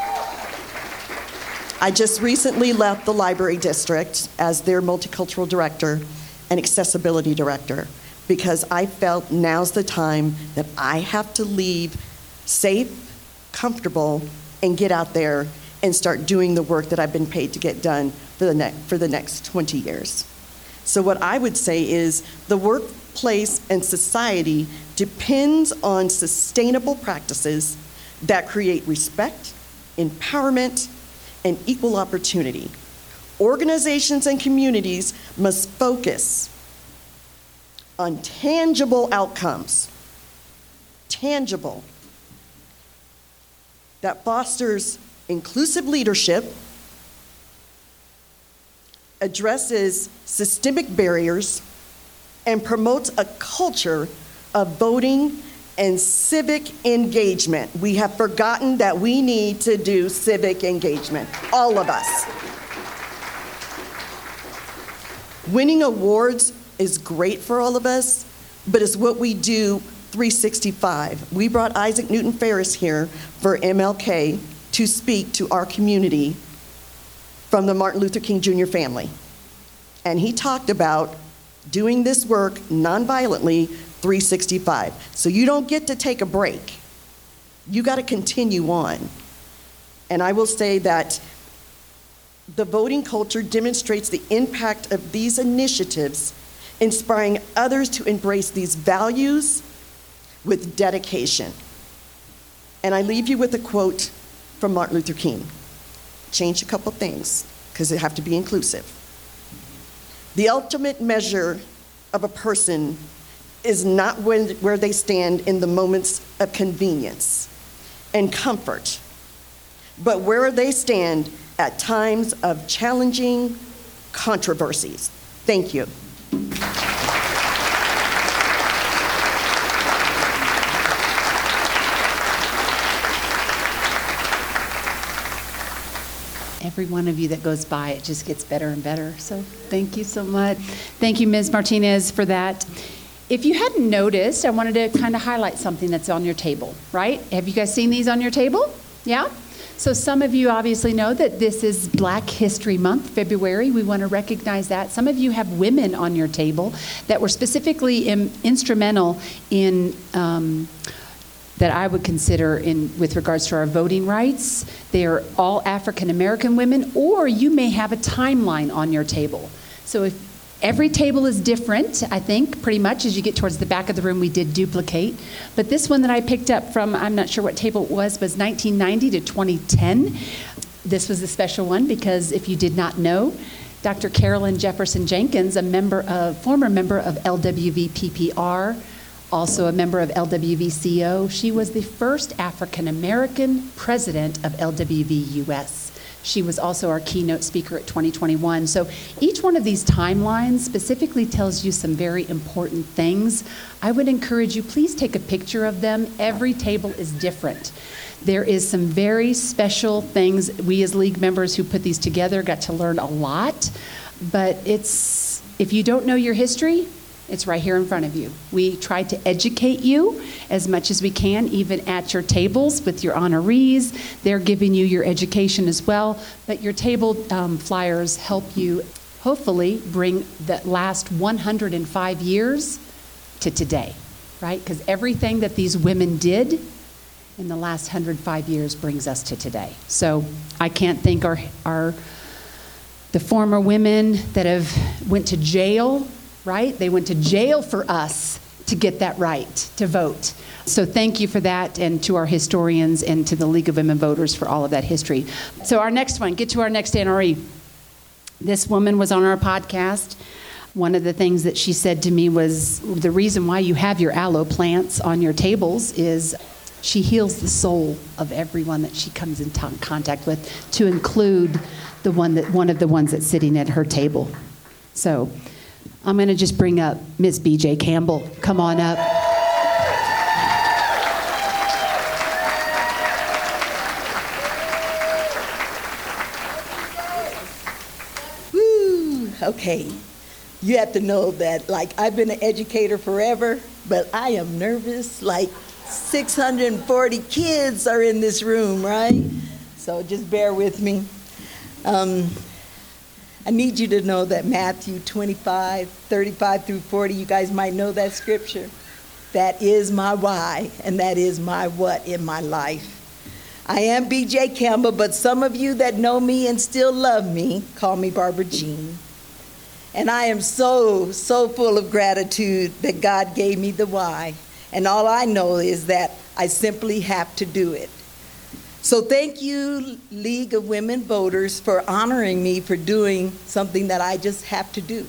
I just recently left the library district as their multicultural director and accessibility director, because I felt now's the time that I have to leave safe, comfortable, and get out there and start doing the work that I've been paid to get done for the, ne- for the next twenty years. So what I would say is, the workplace and society depends on sustainable practices that create respect, empowerment, and equal opportunity. Organizations and communities must focus on tangible outcomes, tangible, that fosters inclusive leadership, addresses systemic barriers, and promotes a culture of voting and civic engagement. We have forgotten that we need to do civic engagement, all of us. Winning awards is great for all of us, but it's what we do three sixty-five. We brought Isaac Newton Ferris here for M L K to speak to our community from the Martin Luther King Junior family. And he talked about doing this work nonviolently three sixty-five. So you don't get to take a break. You got to continue on. And I will say that the voting culture demonstrates the impact of these initiatives, inspiring others to embrace these values with dedication. And I leave you with a quote from Martin Luther King. Change a couple things, because they have to be inclusive. The ultimate measure of a person is not when, where they stand in the moments of convenience and comfort, but where they stand at times of challenging controversies. Thank you. Every one of you that goes by, it just gets better and better. So thank you so much. Thank you, Miz Martinez, for that. If you hadn't noticed, I wanted to kind of highlight something that's on your table, right? Have you guys seen these on your table? Yeah? So some of you obviously know that this is Black History Month, February. We want to recognize that. Some of you have women on your table that were specifically in, instrumental in um, that I would consider in with regards to our voting rights. They are all African American women, or you may have a timeline on your table. So if every table is different, I think, pretty much. As you get towards the back of the room, we did duplicate. But this one that I picked up from, I'm not sure what table it was, was nineteen ninety to twenty ten. This was a special one because if you did not know, Doctor Carolyn Jefferson Jenkins, a member of, former member of L W V P P R, also a member of L W V C O, she was the first African American president of L W V U S. She was also our keynote speaker at twenty twenty-one. So each one of these timelines specifically tells you some very important things. I would encourage you, please take a picture of them. Every table is different. There is some very special things. We as league members who put these together got to learn a lot. But it's, if you don't know your history, it's right here in front of you. We try to educate you as much as we can, even at your tables with your honorees. They're giving you your education as well. But your table um, flyers help you hopefully bring the last one hundred five years to today, right? Because everything that these women did in the last one hundred five years brings us to today. So I can't thank our, our the former women that have went to jail, right? They went to jail for us to get that right to vote. So thank you for that, and to our historians and to the League of Women Voters for all of that history. So our next one, get to our next N R E. This woman was on our podcast. One of the things that she said to me was, the reason why you have your aloe plants on your tables is she heals the soul of everyone that she comes in t- contact with, to include the one that one of the ones that's sitting at her table. So I'm going to just bring up Miss B J Campbell. Come on up. Woo! Okay. You have to know that, like, I've been an educator forever, but I am nervous. Like, six hundred forty kids are in this room, right? So just bear with me. Um, I need you to know that Matthew twenty-five, thirty-five through forty, you guys might know that scripture. That is my why, and that is my what in my life. I am B J Campbell, but some of you that know me and still love me call me Barbara Jean. And I am so, so full of gratitude that God gave me the why. And all I know is that I simply have to do it. So thank you, League of Women Voters, for honoring me for doing something that I just have to do.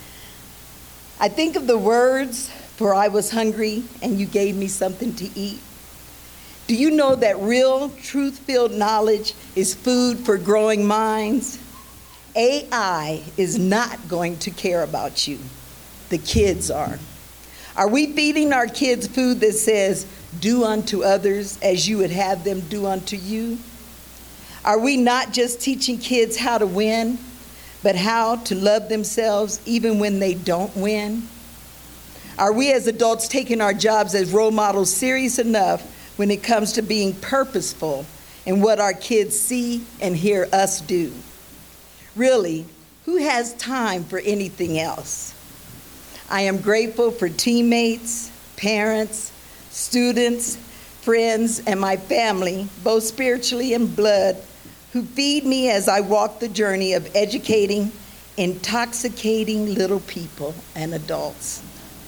I think of the words, for I was hungry and you gave me something to eat. Do you know that real, truth-filled knowledge is food for growing minds? A I is not going to care about you. The kids are. Are we feeding our kids food that says, do unto others as you would have them do unto you? Are we not just teaching kids how to win, but how to love themselves even when they don't win? Are we as adults taking our jobs as role models serious enough when it comes to being purposeful in what our kids see and hear us do? Really, who has time for anything else? I am grateful for teammates, parents, students, friends, and my family, both spiritually and blood, who feed me as I walk the journey of educating intoxicating little people and adults.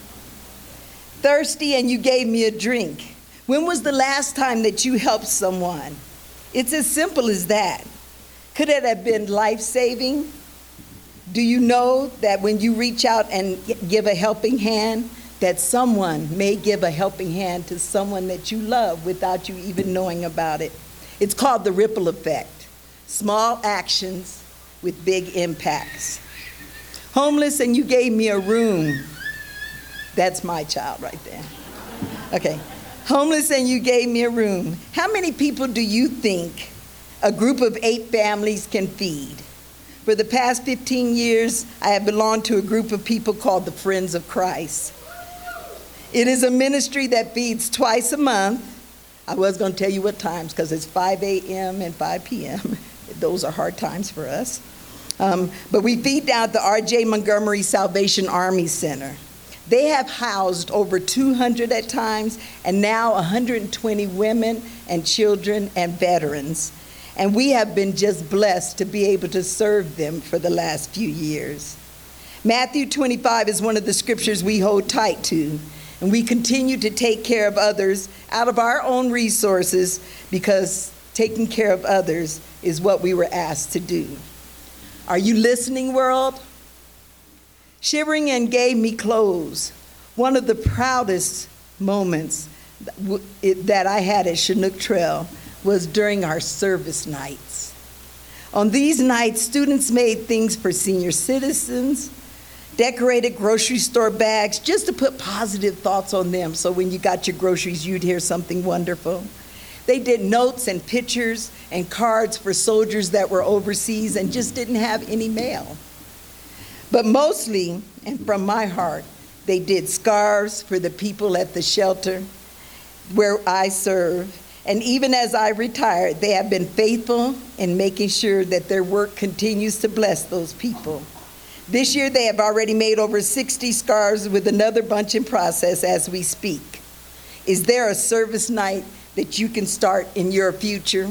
Thirsty and you gave me a drink. When was the last time that you helped someone? It's as simple as that. Could it have been life-saving? Do you know that when you reach out and give a helping hand, that someone may give a helping hand to someone that you love without you even knowing about it? It's called the ripple effect. Small actions with big impacts. Homeless and you gave me a room. That's my child right there. Okay. Homeless and you gave me a room. How many people do you think a group of eight families can feed? For the past fifteen years, I have belonged to a group of people called the Friends of Christ. It is a ministry that feeds twice a month, I was going to tell you what times because it's five a.m. and five p.m. Those are hard times for us. Um, but we feed down at the R J Montgomery Salvation Army Center. They have housed over two hundred at times, and now one hundred twenty women and children and veterans. And we have been just blessed to be able to serve them for the last few years. Matthew twenty-five is one of the scriptures we hold tight to, and we continue to take care of others out of our own resources because taking care of others is what we were asked to do. Are you listening, world? Shivering and gave me clothes. One of the proudest moments that I had at Chinook Trail was during our service nights. On these nights, students made things for senior citizens, decorated grocery store bags just to put positive thoughts on them so when you got your groceries, you'd hear something wonderful. They did notes and pictures and cards for soldiers that were overseas and just didn't have any mail. But mostly, and from my heart, they did scarves for the people at the shelter where I serve. And even as I retired, they have been faithful in making sure that their work continues to bless those people. This year, they have already made over sixty scarves with another bunch in process as we speak. Is there a service night that you can start in your future?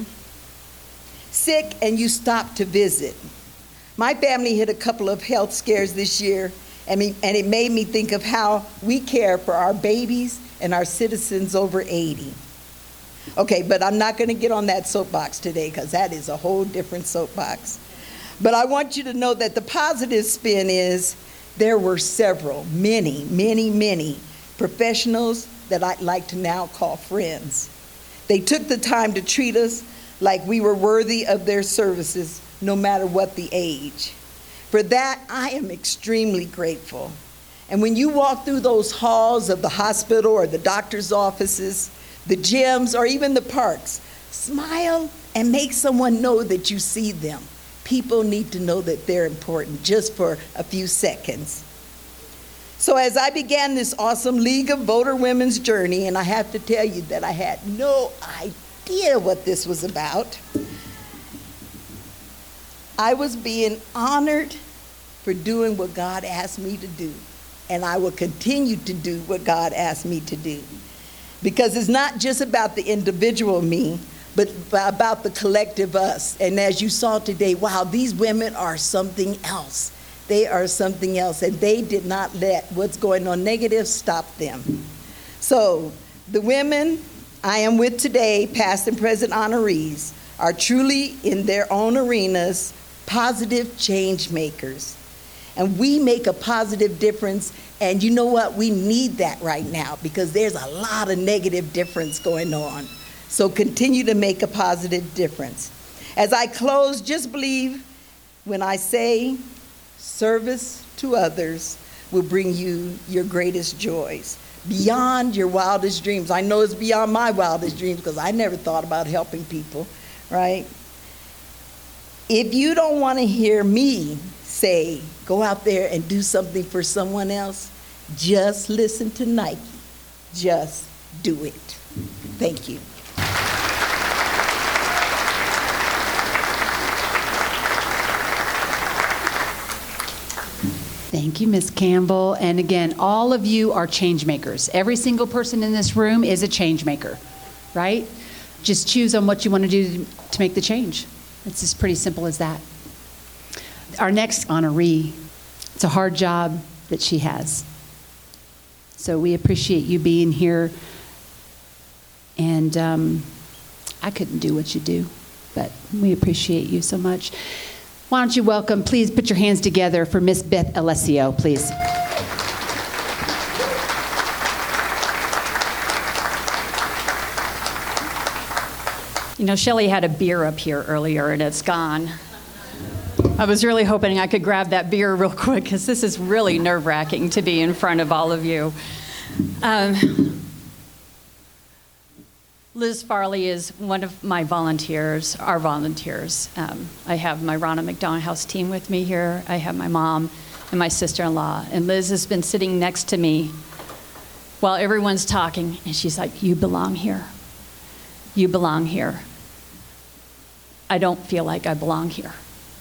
Sick and you stop to visit. My family hit a couple of health scares this year, and, me, and it made me think of how we care for our babies and our citizens over eighty. Okay, but I'm not going to get on that soapbox today because that is a whole different soapbox. But I want you to know that the positive spin is there were several, many, many, many professionals that I'd like to now call friends. They took the time to treat us like we were worthy of their services, no matter what the age. For that, I am extremely grateful. And when you walk through those halls of the hospital or the doctor's offices, the gyms, or even the parks, smile and make someone know that you see them. People need to know that they're important just for a few seconds. So as I began this awesome League of Voter Women's journey, and I have to tell you that I had no idea what this was about, I was being honored for doing what God asked me to do, and I will continue to do what God asked me to do. Because it's not just about the individual me, but about the collective us. And as you saw today, wow, these women are something else. They are something else, and they did not let what's going on negative stop them. So the women I am with today, past and present honorees, are truly in their own arenas positive change makers. And we make a positive difference, and you know what? We need that right now because there's a lot of negative difference going on. So continue to make a positive difference. As I close, just believe when I say service to others will bring you your greatest joys, beyond your wildest dreams. I know it's beyond my wildest dreams because I never thought about helping people, right? If you don't want to hear me say, go out there and do something for someone else, just listen to Nike. Just do it. Thank you. Thank you, Miz Campbell. And again, all of you are change makers. Every single person in this room is a change maker, right? Just choose on what you want to do to make the change. It's just pretty simple as that. Our next honoree, it's a hard job that she has. So we appreciate you being here. And um, I couldn't do what you do, but we appreciate you so much. Why don't you welcome, please put your hands together for Miss Beth Alessio, please. You know, Shelley had a beer up here earlier and it's gone. I was really hoping I could grab that beer real quick because this is really nerve-wracking to be in front of all of you. Um, Liz Farley is one of my volunteers, our volunteers. Um, I have my Ronald McDonald House team with me here. I have my mom and my sister-in-law. And Liz has been sitting next to me while everyone's talking. And she's like, you belong here. you belong here. I don't feel like I belong here.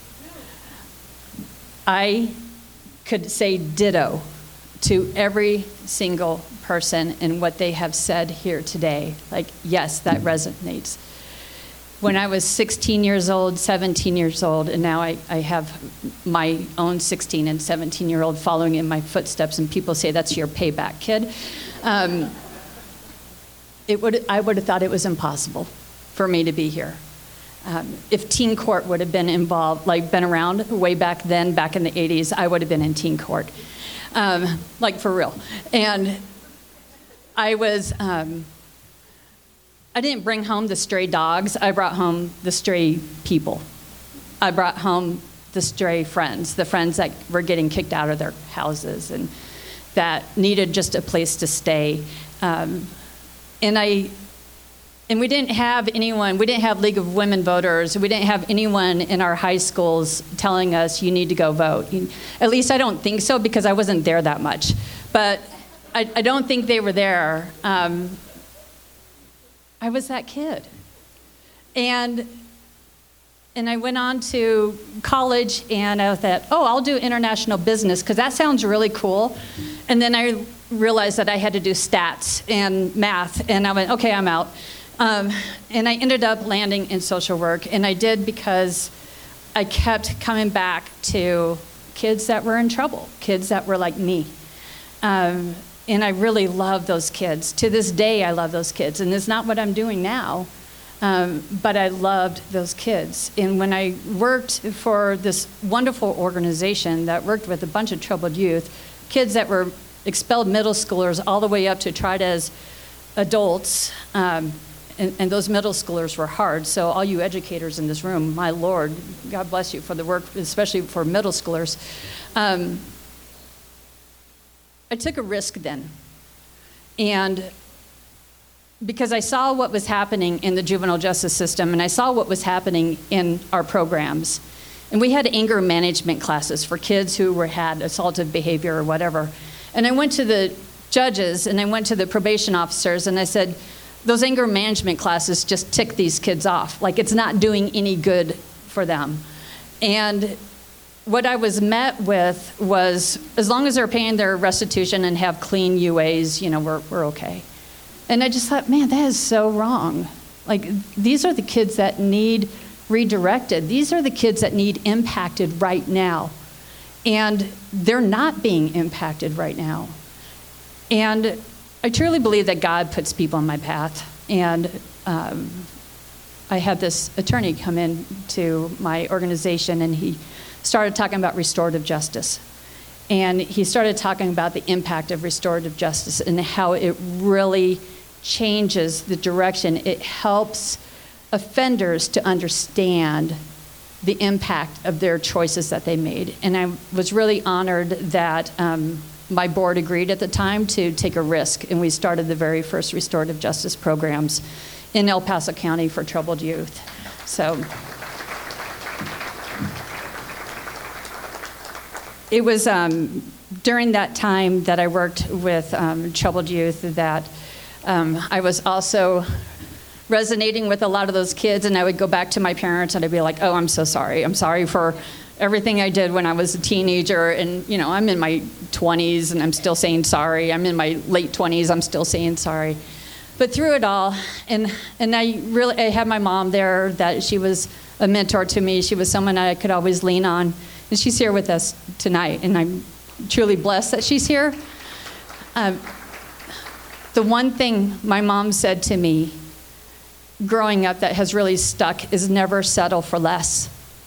I could say ditto to every single person in what they have said here today. Like, yes, that resonates. When I was sixteen years old, seventeen years old, and now I, I have my own sixteen and seventeen-year-old following in my footsteps, and people say, that's your payback, kid. Um, it would, I would have thought it was impossible for me to be here. Um, if teen court would have been involved, like been around way back then, back in the eighties, I would have been in teen court. Um, like for real. And I was, um, I didn't bring home the stray dogs. I brought home the stray people. I brought home the stray friends, the friends that were getting kicked out of their houses and that needed just a place to stay. Um, and I, and we didn't have anyone, we didn't have League of Women Voters, we didn't have anyone in our high schools telling us you need to go vote. At least I don't think so, because I wasn't there that much. But I, I don't think they were there. Um, I was that kid. And and I went on to college, and I thought, oh, I'll do international business, because that sounds really cool. And then I realized that I had to do stats and math, and I went, okay, I'm out. Um, and I ended up landing in social work, and I did because I kept coming back to kids that were in trouble, kids that were like me. Um, and I really love those kids. To this day, I love those kids, and it's not what I'm doing now, um, but I loved those kids. And when I worked for this wonderful organization that worked with a bunch of troubled youth, kids that were expelled middle schoolers all the way up to tried as adults, um, And, and those middle schoolers were hard. So all you educators in this room, my Lord, God bless you for the work, especially for middle schoolers. Um, I took a risk then. And because I saw what was happening in the juvenile justice system, and I saw what was happening in our programs. And we had anger management classes for kids who were had assaultive behavior or whatever. And I went to the judges, and I went to the probation officers, and I said, those anger management classes just tick these kids off. Like, it's not doing any good for them. And what I was met with was, as long as they're paying their restitution and have clean U As, you know, we're, we're okay. And I just thought, man, that is so wrong. Like, these are the kids that need redirected. These are the kids that need impacted right now. And they're not being impacted right now. And I truly believe that God puts people on my path. And um, I had this attorney come in to my organization, and he started talking about restorative justice. And he started talking about the impact of restorative justice and how it really changes the direction. It helps offenders to understand the impact of their choices that they made. And I was really honored that um, my board agreed at the time to take a risk, and we started the very first restorative justice programs in El Paso County for troubled youth. So it was um, during that time that I worked with um, troubled youth that um, I was also resonating with a lot of those kids, and I would go back to my parents and I'd be like, oh, I'm so sorry. I'm sorry for everything I did when I was a teenager, and you know, I'm in my twenties and I'm still saying sorry. I'm in my late twenties, I'm still saying sorry. But through it all, and and I really I had my mom there, that she was a mentor to me. She was someone I could always lean on, and she's here with us tonight, and I'm truly blessed that she's here. Um, the one thing my mom said to me growing up that has really stuck is never settle for less.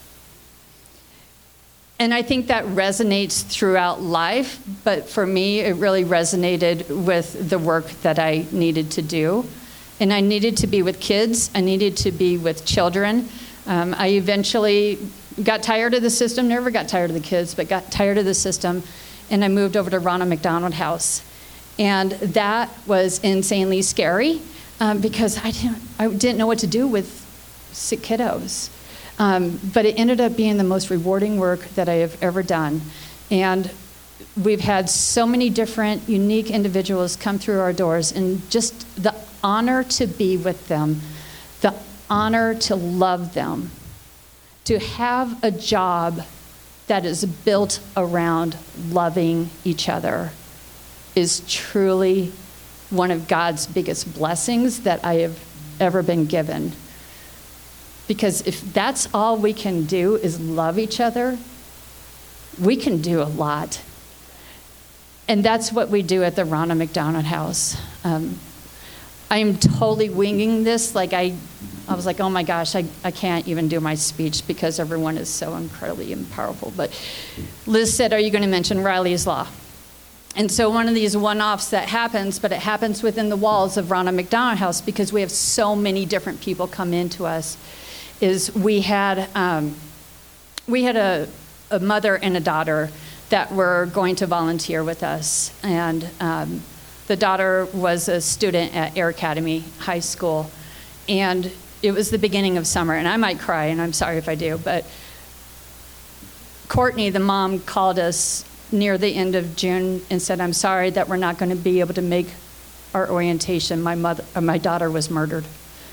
And I think that resonates throughout life, but for me, it really resonated with the work that I needed to do. And I needed to be with kids, I needed to be with children. Um, I eventually got tired of the system, never got tired of the kids, but got tired of the system, and I moved over to Ronald McDonald House. And that was insanely scary um, because I didn't, I didn't know what to do with sick kiddos. Um, but it ended up being the most rewarding work that I have ever done. And we've had so many different, unique individuals come through our doors, and just the honor to be with them the honor to love them, to have a job that is built around loving each other is truly one of God's biggest blessings that I have ever been given. Because if that's all we can do is love each other, we can do a lot. And that's what we do at the Ronald McDonald House. Um, I'm totally winging this. Like I, I was like, oh my gosh, I, I can't even do my speech because everyone is so incredibly and powerful. But Liz said, are you going to mention Riley's Law? And so one of these one-offs that happens, but it happens within the walls of Ronald McDonald House because we have so many different people come into us, is we had, um, we had a, a mother and a daughter that were going to volunteer with us. And um, the daughter was a student at Air Academy High School. And it was the beginning of summer. And I might cry, and I'm sorry if I do. But Courtney, the mom, called us near the end of June and said, I'm sorry that we're not going to be able to make our orientation. My mother, or my daughter was murdered.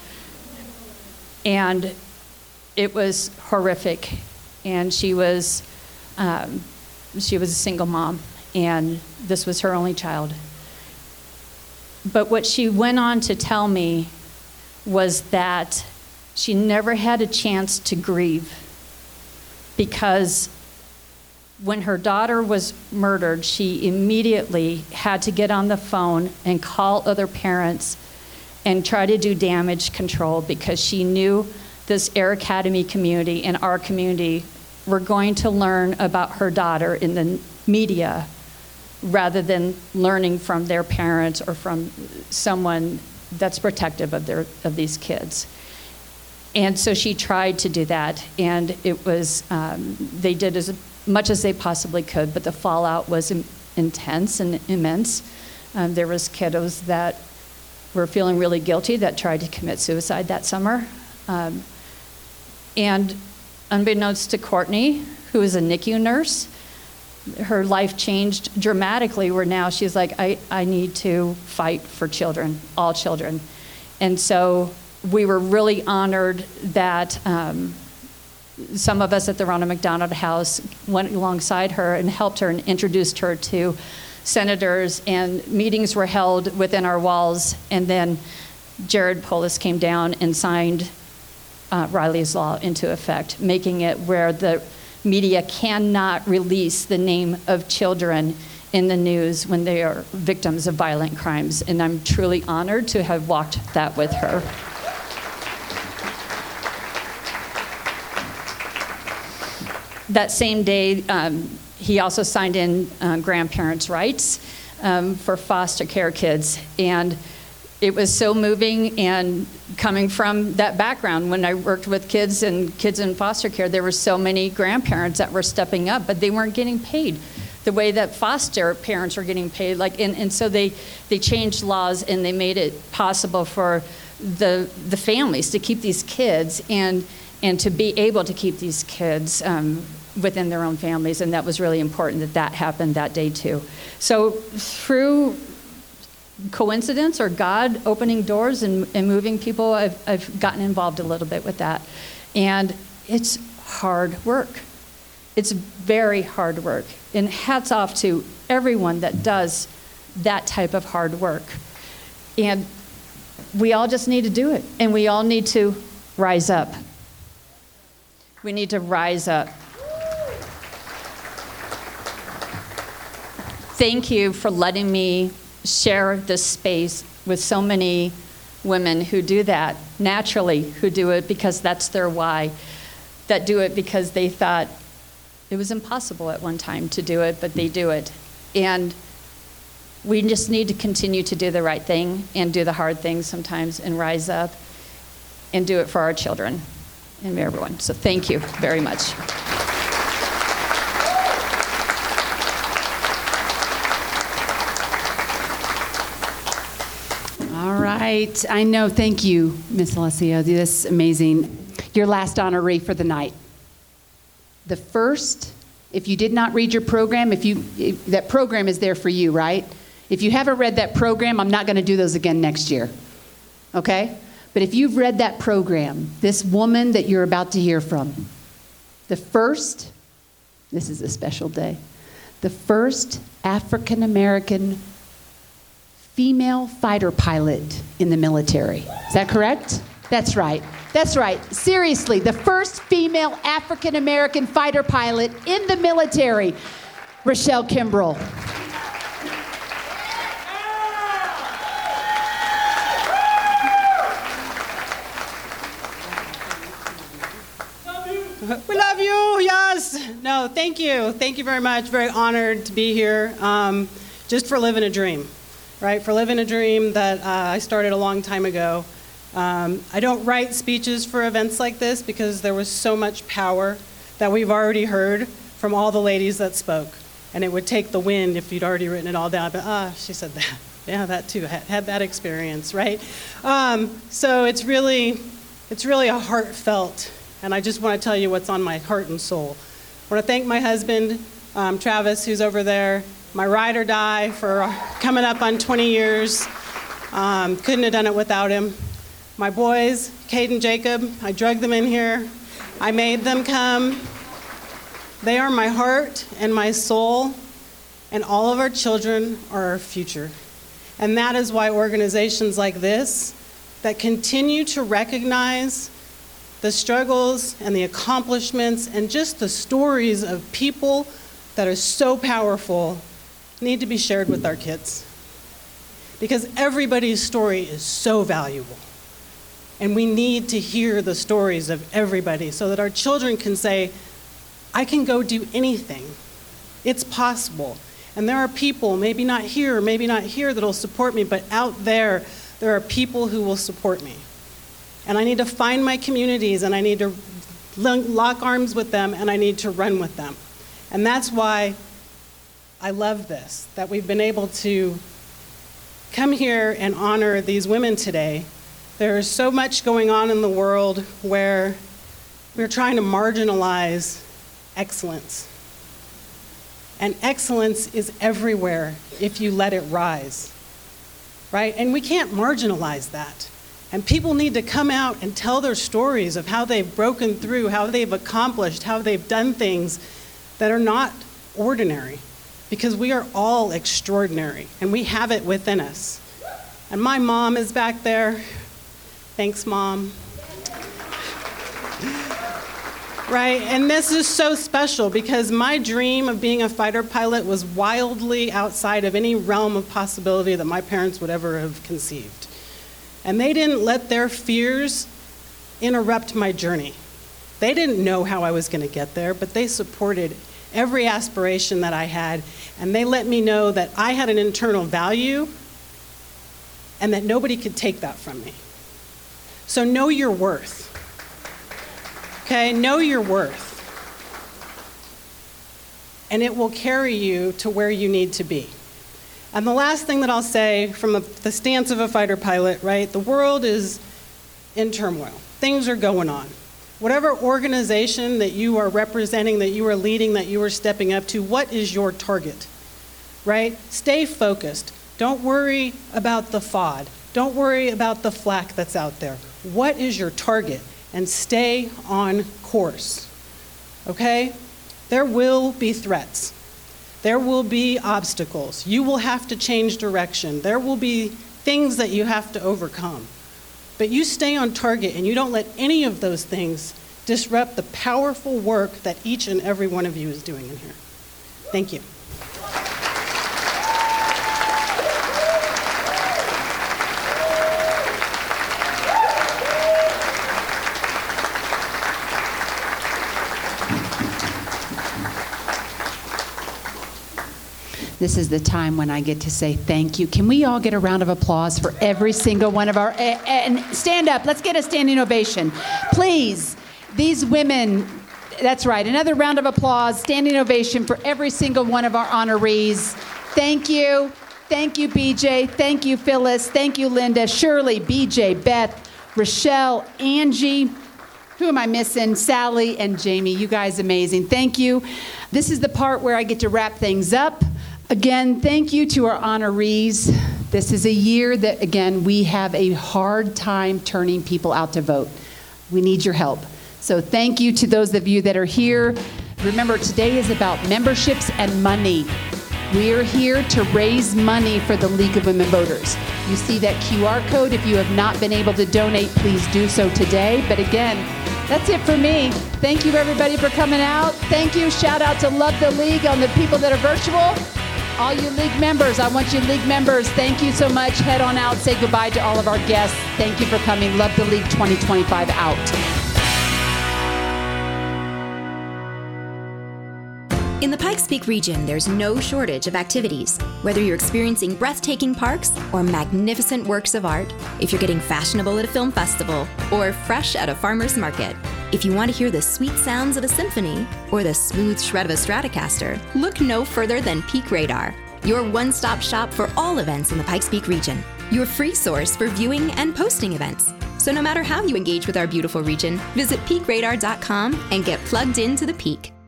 And it was horrific. And she was... Um, She was a single mom, and this was her only child. But what she went on to tell me was that she never had a chance to grieve because when her daughter was murdered, she immediately had to get on the phone and call other parents and try to do damage control because she knew this Air Academy community and our community were going to learn about her daughter in the media rather than learning from their parents or from someone that's protective of their of these kids. And so she tried to do that, and it was um, they did as much as they possibly could, but the fallout was im- intense and immense. Um, there was kiddos that were feeling really guilty that tried to commit suicide that summer, um, and unbeknownst to Courtney, who is a N I C U nurse, her life changed dramatically where now she's like, I, I need to fight for children, all children. And so we were really honored that um, some of us at the Ronald McDonald House went alongside her and helped her and introduced her to senators, and meetings were held within our walls. And then Jared Polis came down and signed Uh, Riley's Law into effect, making it where the media cannot release the name of children in the news when they are victims of violent crimes. And I'm truly honored to have walked that with her. That same day, um, he also signed in uh, grandparents' rights um, for foster care kids. And it was so moving, and coming from that background, when I worked with kids and kids in foster care, there were so many grandparents that were stepping up, but they weren't getting paid the way that foster parents were getting paid. Like, and, and so they, they changed laws, and they made it possible for the the families to keep these kids and and to be able to keep these kids um, within their own families, and that was really important that that happened that day too. So through coincidence or God opening doors and, and moving people, I've, I've gotten involved a little bit with that. And it's hard work. It's very hard work. And hats off to everyone that does that type of hard work. And we all just need to do it. And we all need to rise up. We need to rise up. Thank you for letting me share this space with so many women who do that naturally, who do it because that's their why, that do it because they thought it was impossible at one time to do it, but they do it. And we just need to continue to do the right thing and do the hard things sometimes and rise up and do it for our children and everyone. So thank you very much. All right. I know. Thank you, Miss Alessio. This is amazing. Your last honoree for the night. The first, if you did not read your program, if you if that program is there for you, right? If you haven't read that program, I'm not going to do those again next year. Okay? But if you've read that program, this woman that you're about to hear from, the first, this is a special day, the first African American female fighter pilot in the military. Is that correct? That's right. That's right. Seriously, the first female African American fighter pilot in the military, Rochelle Kimbrell. We love you, yes. No, thank you. Thank you very much. Very honored to be here, um, just for living a dream, right? For living a dream that uh, I started a long time ago. Um, I don't write speeches for events like this because there was so much power that we've already heard from all the ladies that spoke. And it would take the wind if you'd already written it all down. But, ah, she said that. Yeah, that too. Had, had that experience, right? Um, so it's really, it's really a heartfelt. And I just want to tell you what's on my heart and soul. I want to thank my husband, um, Travis, who's over there, my ride or die for coming up on twenty years. Um, couldn't have done it without him. My boys, Cade and Jacob, I drugged them in here. I made them come. They are my heart and my soul, and all of our children are our future. And that is why organizations like this that continue to recognize the struggles and the accomplishments and just the stories of people that are so powerful need to be shared with our kids. Because everybody's story is so valuable. And we need to hear the stories of everybody so that our children can say, I can go do anything. It's possible. And there are people, maybe not here, maybe not here, that'll support me, but out there, there are people who will support me. And I need to find my communities, and I need to lock arms with them, and I need to run with them. And that's why I love this, that we've been able to come here and honor these women today. There is so much going on in the world where we're trying to marginalize excellence. And excellence is everywhere if you let it rise, right? And we can't marginalize that. And people need to come out and tell their stories of how they've broken through, how they've accomplished, how they've done things that are not ordinary, because we are all extraordinary, and we have it within us. And my mom is back there. Thanks, Mom. Right, and this is so special because my dream of being a fighter pilot was wildly outside of any realm of possibility that my parents would ever have conceived. And they didn't let their fears interrupt my journey. They didn't know how I was going to get there, but they supported every aspiration that I had, and they let me know that I had an internal value and that nobody could take that from me. So know your worth. Okay, know your worth. And it will carry you to where you need to be. And the last thing that I'll say from the, the stance of a fighter pilot, right? The world is in turmoil. Things are going on. Whatever organization that you are representing, that you are leading, that you are stepping up to, what is your target, right? Stay focused. Don't worry about the F O D. Don't worry about the flack that's out there. What is your target? And stay on course, okay? There will be threats. There will be obstacles. You will have to change direction. There will be things that you have to overcome. But you stay on target and you don't let any of those things disrupt the powerful work that each and every one of you is doing in here. Thank you. This is the time when I get to say thank you. Can we all get a round of applause for every single one of our, and stand up, let's get a standing ovation. Please, these women, that's right, another round of applause, standing ovation for every single one of our honorees. Thank you. Thank you, B J. Thank you, Phyllis. Thank you, Linda, Shirley, B J, Beth, Rochelle, Angie. Who am I missing? Sally and Jamie. You guys amazing. Thank you. This is the part where I get to wrap things up. Again, thank you to our honorees. This is a year that, again, we have a hard time turning people out to vote. We need your help. So thank you to those of you that are here. Remember, today is about memberships and money. We are here to raise money for the League of Women Voters. You see that Q R code. If you have not been able to donate, please do so today. But again, that's it for me. Thank you, everybody, for coming out. Thank you. Shout out to Love the League on the people that are virtual. All you League members, I want you League members, thank you so much. Head on out. Say goodbye to all of our guests. Thank you for coming. Love the League twenty twenty-five out. In the Pikes Peak region, there's no shortage of activities. Whether you're experiencing breathtaking parks or magnificent works of art, if you're getting fashionable at a film festival or fresh at a farmer's market, if you want to hear the sweet sounds of a symphony or the smooth shred of a Stratocaster, look no further than Peak Radar, your one-stop shop for all events in the Pikes Peak region, your free source for viewing and posting events. So no matter how you engage with our beautiful region, visit peak radar dot com and get plugged into the Peak.